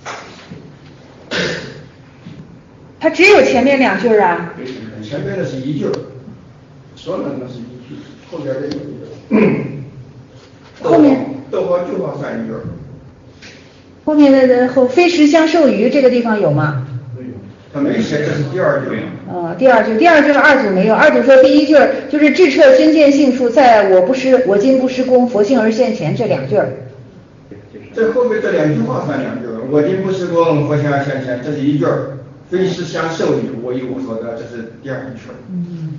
Speaker 1: 它只有前面两句啊。
Speaker 4: 前面的是一句，说的那是一句，后边的有一句。
Speaker 1: 后面
Speaker 4: 逗号句号算一句。
Speaker 1: 后面的后非师相授予这个地方有吗？
Speaker 4: 他没写，这是第二句。
Speaker 1: 呃，第二句，第二句二组没有，二组说第一句就是智彻真见性处，在我不施，我今不施功，佛性而现前这两句。
Speaker 4: 这后面这两句话算两句，我今不施功，佛性而现前，这是一句；非师相授予，我亦无所得，这是第二句。
Speaker 1: 嗯。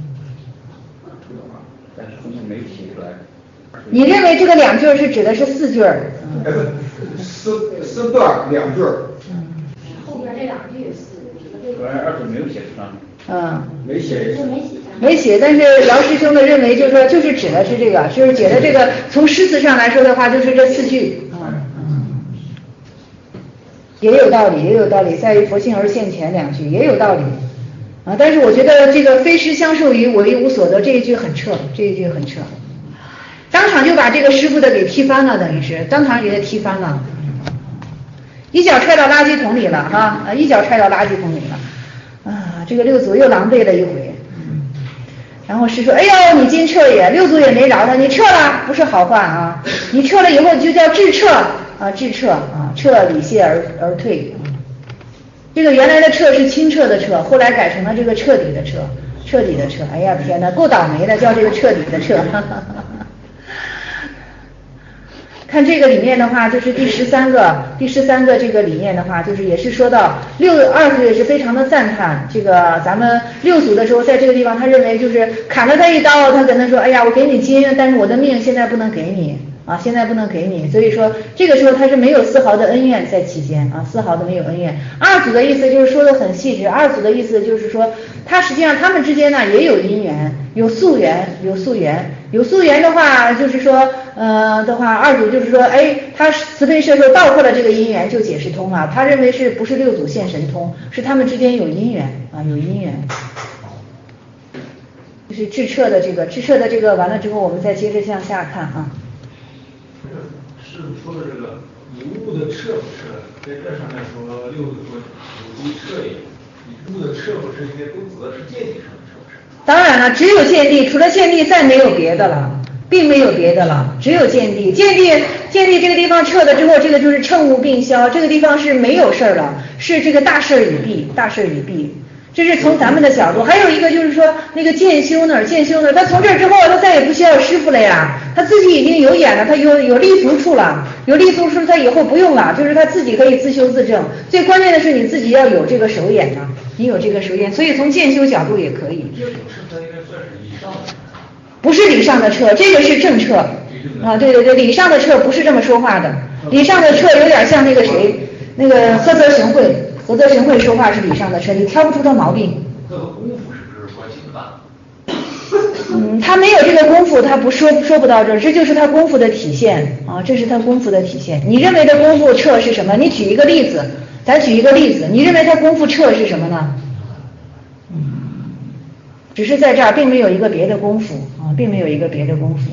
Speaker 2: 但是后面没写出来。
Speaker 1: 你认为这个两句是指的是四句？
Speaker 4: 嗯，四四段两句。
Speaker 5: 嗯，后边这两句是
Speaker 2: 主要二组没有写上。
Speaker 1: 嗯，
Speaker 4: 没写。
Speaker 1: 没写，但是姚师兄的认为就是说，就是指的是这个，就是指的这个，从诗词上来说的话，就是这四句。嗯嗯。 也有道理，也有道理，在于佛性而现前两句也有道理啊。但是我觉得这个非师相授于我一无所得这一句很彻，这一句很彻，当场就把这个师傅的给踢翻了，等于是当场给他踢翻了，一脚踹到垃圾桶里了哈，啊，一脚踹到垃圾桶里了啊，这个六祖又狼狈了一回。然后师说，哎呦，你今撤也，六祖也没饶他，你撤了不是好话啊，你撤了以后就叫智撤啊，智撤啊，撤礼谢而而退。这个原来的撤是清澈的撤，后来改成了这个彻底的彻，彻底的彻。哎呀天哪，够倒霉的，叫这个彻底的彻。看这个里面的话，就是第十三个，第十三个这个里面的话，就是也是说到六二祖也是非常的赞叹这个咱们六祖的时候，在这个地方，他认为就是砍了他一刀，他跟他说，哎呀，我给你金，但是我的命现在不能给你啊，现在不能给你，所以说这个时候他是没有丝毫的恩怨在期间啊，丝毫的没有恩怨。二祖的意思就是说的很细致，二祖的意思就是说，他实际上他们之间呢也有因缘，有宿缘，有宿缘。有宿缘的话，就是说，呃的话，二祖就是说，哎，他慈悲摄受道破了这个因缘就解释通了。他认为是不是六祖现神通，是他们之间有因缘啊，有因缘。就是智彻的这个，智彻的这个完了之后，我们再接着向下看啊。
Speaker 2: 师傅说的这个以物的彻不彻，在这上面说六祖说有机彻也，以物的彻不彻应该都指的是见地上的彻不彻。
Speaker 1: 当然了，只有见地，除了见地再没有别的了，并没有别的了，只有见地。见地见地这个地方撤了之后，这个就是乘物并消，这个地方是没有事儿了，是这个大事已毕，大事已毕。这是从咱们的角度。还有一个就是说那个渐修那儿，渐修那儿，他从这儿之后他再也不需要师傅了呀，他自己已经有眼了，他有有立足处了，有立足处他以后不用了，就是他自己可以自修自证。最关键的是你自己要有这个手眼呢，你有这个手眼，所以从渐修角度也可以。
Speaker 2: 这种是它应该算是以上的，
Speaker 1: 不是礼上的撤，这个是正撤啊，对对对，礼上的撤不是这么说话的，礼上的撤有点像那个谁，那个菏泽神会。菏泽神会说话是礼上的彻，你挑不出他毛病。
Speaker 2: 这个功夫是不是关系不大？
Speaker 1: 嗯，他没有这个功夫，他不说说不到这儿，这就是他功夫的体现啊，这是他功夫的体现。你认为的功夫彻是什么？你举一个例子，咱举一个例子，你认为他功夫彻是什么呢？嗯，只是在这儿，并没有一个别的功夫啊，并没有一个别的功夫。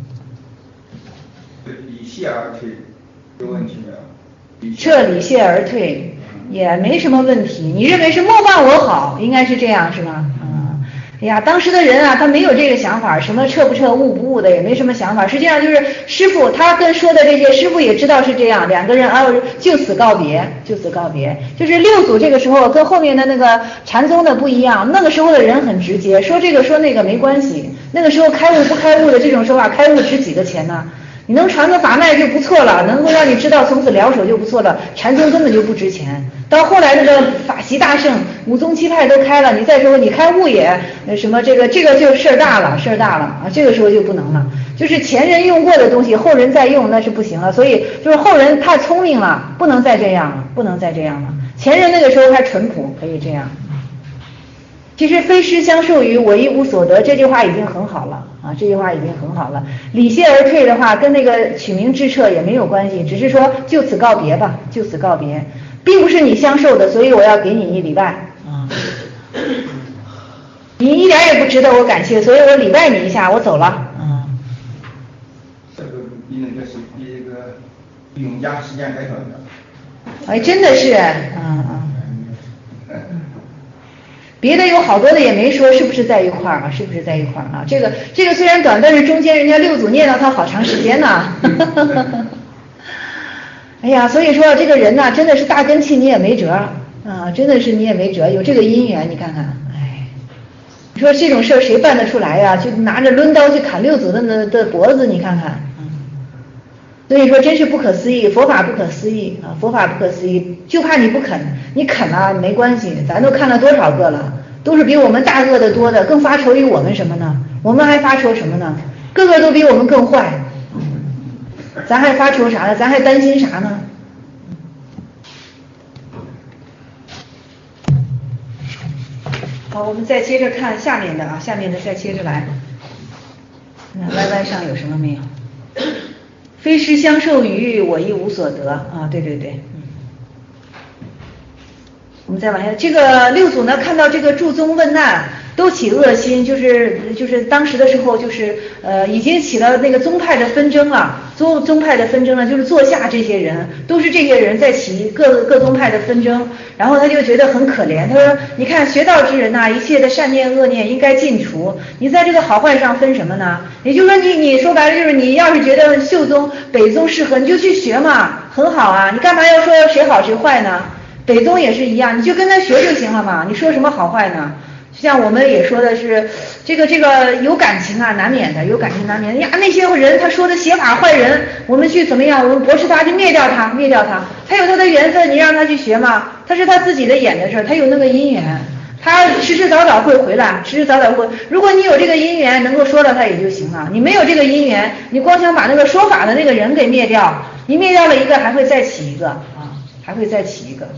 Speaker 4: 礼谢而退，有问题没有？
Speaker 1: 撤礼谢而退。也没什么问题，你认为是莫忘我好，应该是这样是吧？嗯，哎呀，当时的人啊，他没有这个想法，什么撤不撤、悟不悟的，也没什么想法。实际上就是师傅他跟说的这些，师傅也知道是这样，两个人啊就此告别，就此告别。就是六祖这个时候跟后面的那个禅宗的不一样，那个时候的人很直接，说这个说那个没关系。那个时候开悟不开悟的这种说法，开悟值几个钱呢？你能传个法脉就不错了，能够让你知道从此了手就不错了，禅宗根本就不值钱。到后来那个法习大盛，五宗七派都开了，你再说你开悟也什么这个这个就事儿大了，事儿大了啊，这个时候就不能了。就是前人用过的东西，后人再用那是不行了，所以就是后人太聪明了，不能再这样了，不能再这样了。前人那个时候还淳朴，可以这样。其实非师相授于我一无所得这句话已经很好了啊，这句话已经很好了。礼谢而退的话跟那个取名智彻也没有关系，只是说就此告别吧，就此告别，并不是你相授的，所以我要给你一礼拜啊。你一点也不值得我感谢，所以我礼拜你一下，我走了啊。
Speaker 4: 这个比那个是比这个永嘉时间还长的。
Speaker 1: 哎，真的是，嗯嗯。别的有好多的也没说是不是在一块儿啊，是不是在一块儿啊？这个这个虽然短，但是中间人家六祖念叨他好长时间呢。哎呀，所以说这个人呐、啊，真的是大根器你也没辙啊，真的是你也没辙，有这个因缘你看看，哎，你说这种事儿谁办得出来呀、啊？就拿着抡刀去砍六祖的的的脖子，你看看。所以说真是不可思议，佛法不可思议啊，佛法不可思议，就怕你不肯，你肯了没关系，咱都看了多少个了，都是比我们大恶的多的，更发愁于我们什么呢？我们还发愁什么呢？个个都比我们更坏，咱还发愁啥呢？咱还担心啥呢？好，我们再接着看下面的啊，下面的再接着来，看 Y Y 上有什么没有？非师相授于我一无所得啊，对对对，嗯。 我们再往下，这个六祖呢，看到这个祝宗问难，都起恶心，就是就是当时的时候，就是呃，已经起了那个宗派的纷争了，宗宗派的纷争了，就是座下这些人都是这些人在起各各宗派的纷争，然后他就觉得很可怜，他说，你看学道之人呐、啊，一切的善念恶念应该尽除，你在这个好坏上分什么呢？也就是说你你说白了就是你要是觉得秀宗北宗适合，你就去学嘛，很好啊，你干嘛要说谁好谁坏呢？北宗也是一样，你就跟他学就行了嘛，你说什么好坏呢？像我们也说的是，这个这个有感情啊，难免的，有感情难免的呀。那些人他说的邪法坏人，我们去怎么样？我们驳斥他，就灭掉他，灭掉他。他有他的缘分，你让他去学嘛，他是他自己的眼的事儿，他有那个因缘，他迟迟早早会回来，迟迟早早会。如果你有这个因缘，能够说到他也就行了。你没有这个因缘，你光想把那个说法的那个人给灭掉，你灭掉了一个，还会再起一个啊，还会再起一个。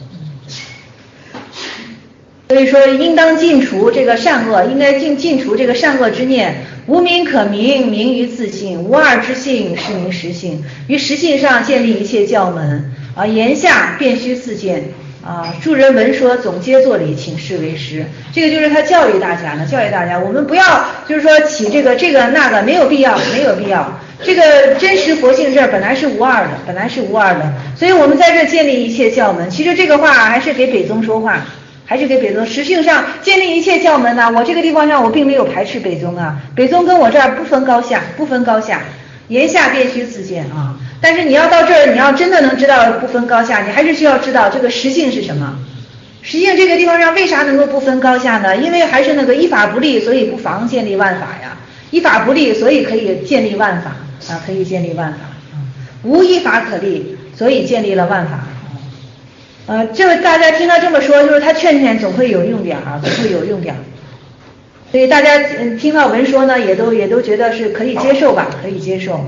Speaker 1: 所以说，应当尽除这个善恶，应该尽尽除这个善恶之念。无名可名，名于自性；无二之性，是名实性。于实性上建立一切教门啊，言下便须自见啊。诸人闻说，总皆作礼，请示为师。这个就是他教育大家呢，教育大家，我们不要就是说起这个这个那个，没有必要，没有必要。这个真实佛性这儿本来是无二的，本来是无二的，所以我们在这建立一切教门。其实这个话还是给北宗说话。还是给北宗实性上建立一切教门呢、啊？我这个地方上我并没有排斥北宗啊，北宗跟我这儿不分高下，不分高下，言下便须自见啊。但是你要到这儿，你要真的能知道不分高下，你还是需要知道这个实性是什么。实性这个地方上为啥能够不分高下呢？因为还是那个依法不立，所以不妨建立万法呀。依法不立，所以可以建立万法啊，可以建立万法啊。无依法可立，所以建立了万法。呃，这个大家听他这么说，就是他劝劝总会有用点啊，总会有用点。所以大家嗯听到文说呢，也都也都觉得是可以接受吧，可以接受。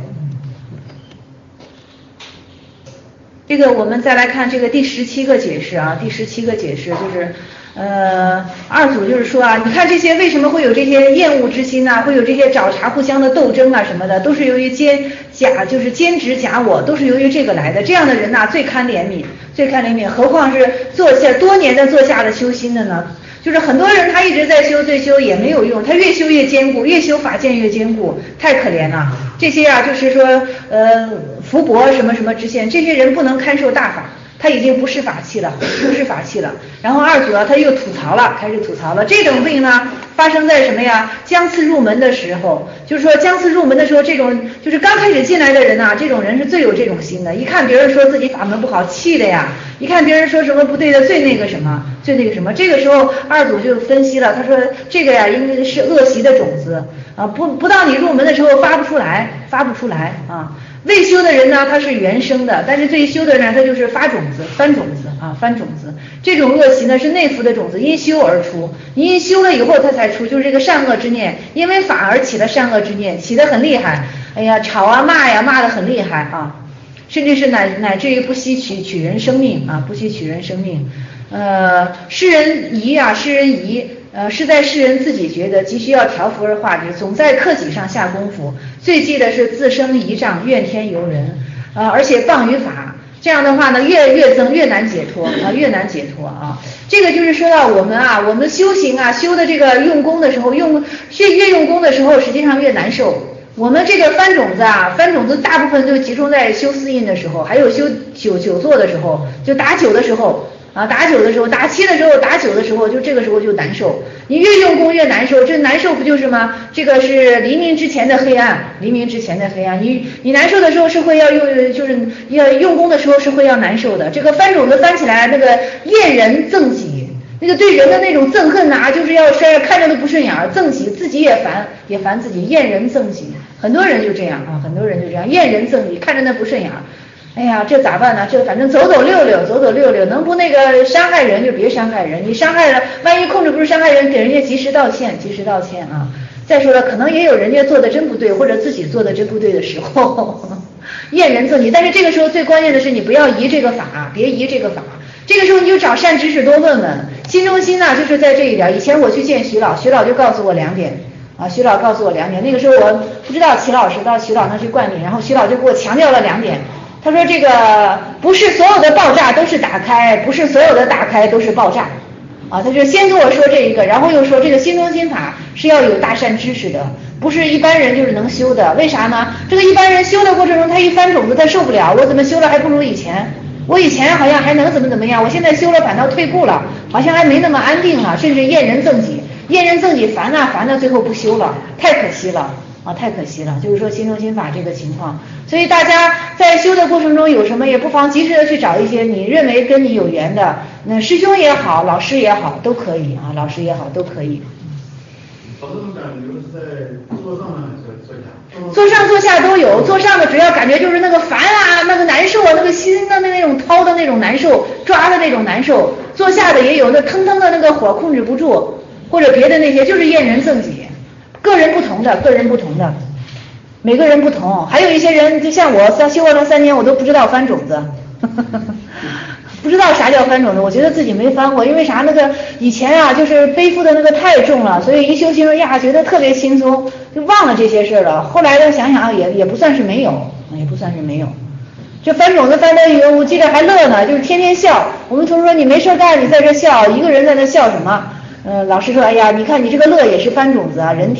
Speaker 1: 这个我们再来看这个第十七个解释啊，第十七个解释就是，呃，二祖就是说啊，你看这些为什么会有这些厌恶之心呐、啊，会有这些找茬互相的斗争啊什么的，都是由于奸假就是兼执假我，都是由于这个来的。这样的人呐、啊，最堪怜悯，最堪怜悯，何况是坐下多年的坐下的修心的呢？就是很多人他一直在修对修也没有用，他越修越坚固，越修法渐越坚固，太可怜了。这些啊，就是说呃福伯什么什么知县，这些人不能看受大法，他已经不是法器了，不是法器了。然后二祖啊，他又吐槽了，开始吐槽了。这种病呢，发生在什么呀？将次入门的时候，就是说将次入门的时候，这种就是刚开始进来的人呐、啊，这种人是最有这种心的。一看别人说自己法门不好，气的呀；一看别人说什么不对的，最那个什么，最那个什么。这个时候二祖就分析了，他说这个呀，应该是恶习的种子啊，不不到你入门的时候发不出来，发不出来啊。未修的人呢，他是原生的，但是最修的人他就是发种子，翻种子啊，翻种子。这种恶习呢是内服的种子，因修而出，因修了以后它才出，就是这个善恶之念，因为法而起了善恶之念，起得很厉害。哎呀，吵啊骂呀，骂得很厉害啊，甚至是乃乃至于不惜取取人生命啊，不惜取人生命。呃，世人疑啊，世人疑。呃，是在世人自己觉得急需要调伏而化之，总在克己上下功夫。最忌的是自生仪仗，怨天尤人，呃，而且谤于法。这样的话呢，越越增越难解脱啊，越难解脱啊。这个就是说到我们啊，我们修行啊，修的这个用功的时候，用越越用功的时候，实际上越难受。我们这个翻种子啊，翻种子大部分就集中在修四印的时候，还有修九九坐的时候，就打九的时候。啊，打九的时候，打七的时候，打九的时候，就这个时候就难受。你越用功越难受，这难受不就是吗？这个是黎明之前的黑暗，黎明之前的黑暗。你你难受的时候是会要用，就是要用功的时候是会要难受的。这个翻种子翻起来，那个厌人憎己，那个对人的那种憎恨呐、啊，就是要摔，看着都不顺眼儿，憎己，自己也烦，也烦自己，厌人憎己。很多人就这样啊，很多人就这样，厌人憎己，看着那不顺眼儿。哎呀，这咋办呢？这反正走走溜溜，走走溜溜，能不那个伤害人就别伤害人。你伤害了，万一控制不住伤害人，给人家及时道歉，及时道歉啊。再说了，可能也有人家做的真不对，或者自己做的真不对的时候，厌人憎己。但是这个时候最关键的是，你不要移这个法，别移这个法。这个时候你就找善知识多问问。心中心呢，就是在这一点。以前我去见徐老，徐老就告诉我两点。啊，徐老告诉我两点。那个时候我不知道齐老师，到徐老那去灌顶，然后徐老就给我强调了两点。 他说这个不是所有的爆炸都是打开，不是所有的打开都是爆炸。啊，他就先跟我说这一个，然后又说这个心中心法是要有大善知识的，不是一般人就是能修的。为啥呢？这个一般人修的过程中，他一翻种子他受不了，我怎么修了还不如以前？我以前好像还能怎么怎么样，我现在修了反倒退步了，好像还没那么安定了，甚至厌人憎己，厌人憎己烦呐烦呐，最后不修了，太可惜了啊，太可惜了。就是说心中心法这个情况，所以大家在修的过程中有什么也不妨及时的去找一些你认为跟你有缘的，那师兄也好，老师也好都可以啊，老师也好都可以。
Speaker 3: 老师这种感觉是在坐上呢，坐坐下。
Speaker 1: 坐上坐下都有，坐上的主要感觉就是那个烦啊，那个难受啊，那个心的那种掏的那种难受，抓的那种难受。坐下的也有那腾腾的那个火控制不住，或者别的那些，就是厌人憎己，个人不同的，个人不同的，每个人不同。还有一些人就像我，修了三年我都不知道翻种子。不知道啥叫翻种子，我觉得自己没翻过，因为啥？那个以前啊，就是背负的那个太重了，所以一修行呀，觉得特别轻松，就忘了这些事了。后来呢，想想也也不算是没有，也不算是没有。这翻种子翻的，我记得还乐呢，就是天天笑。我们同事说你没事干，你在这笑，一个人在那笑什么？嗯、呃，老师说，哎呀，你看你这个乐也是翻种子啊，人。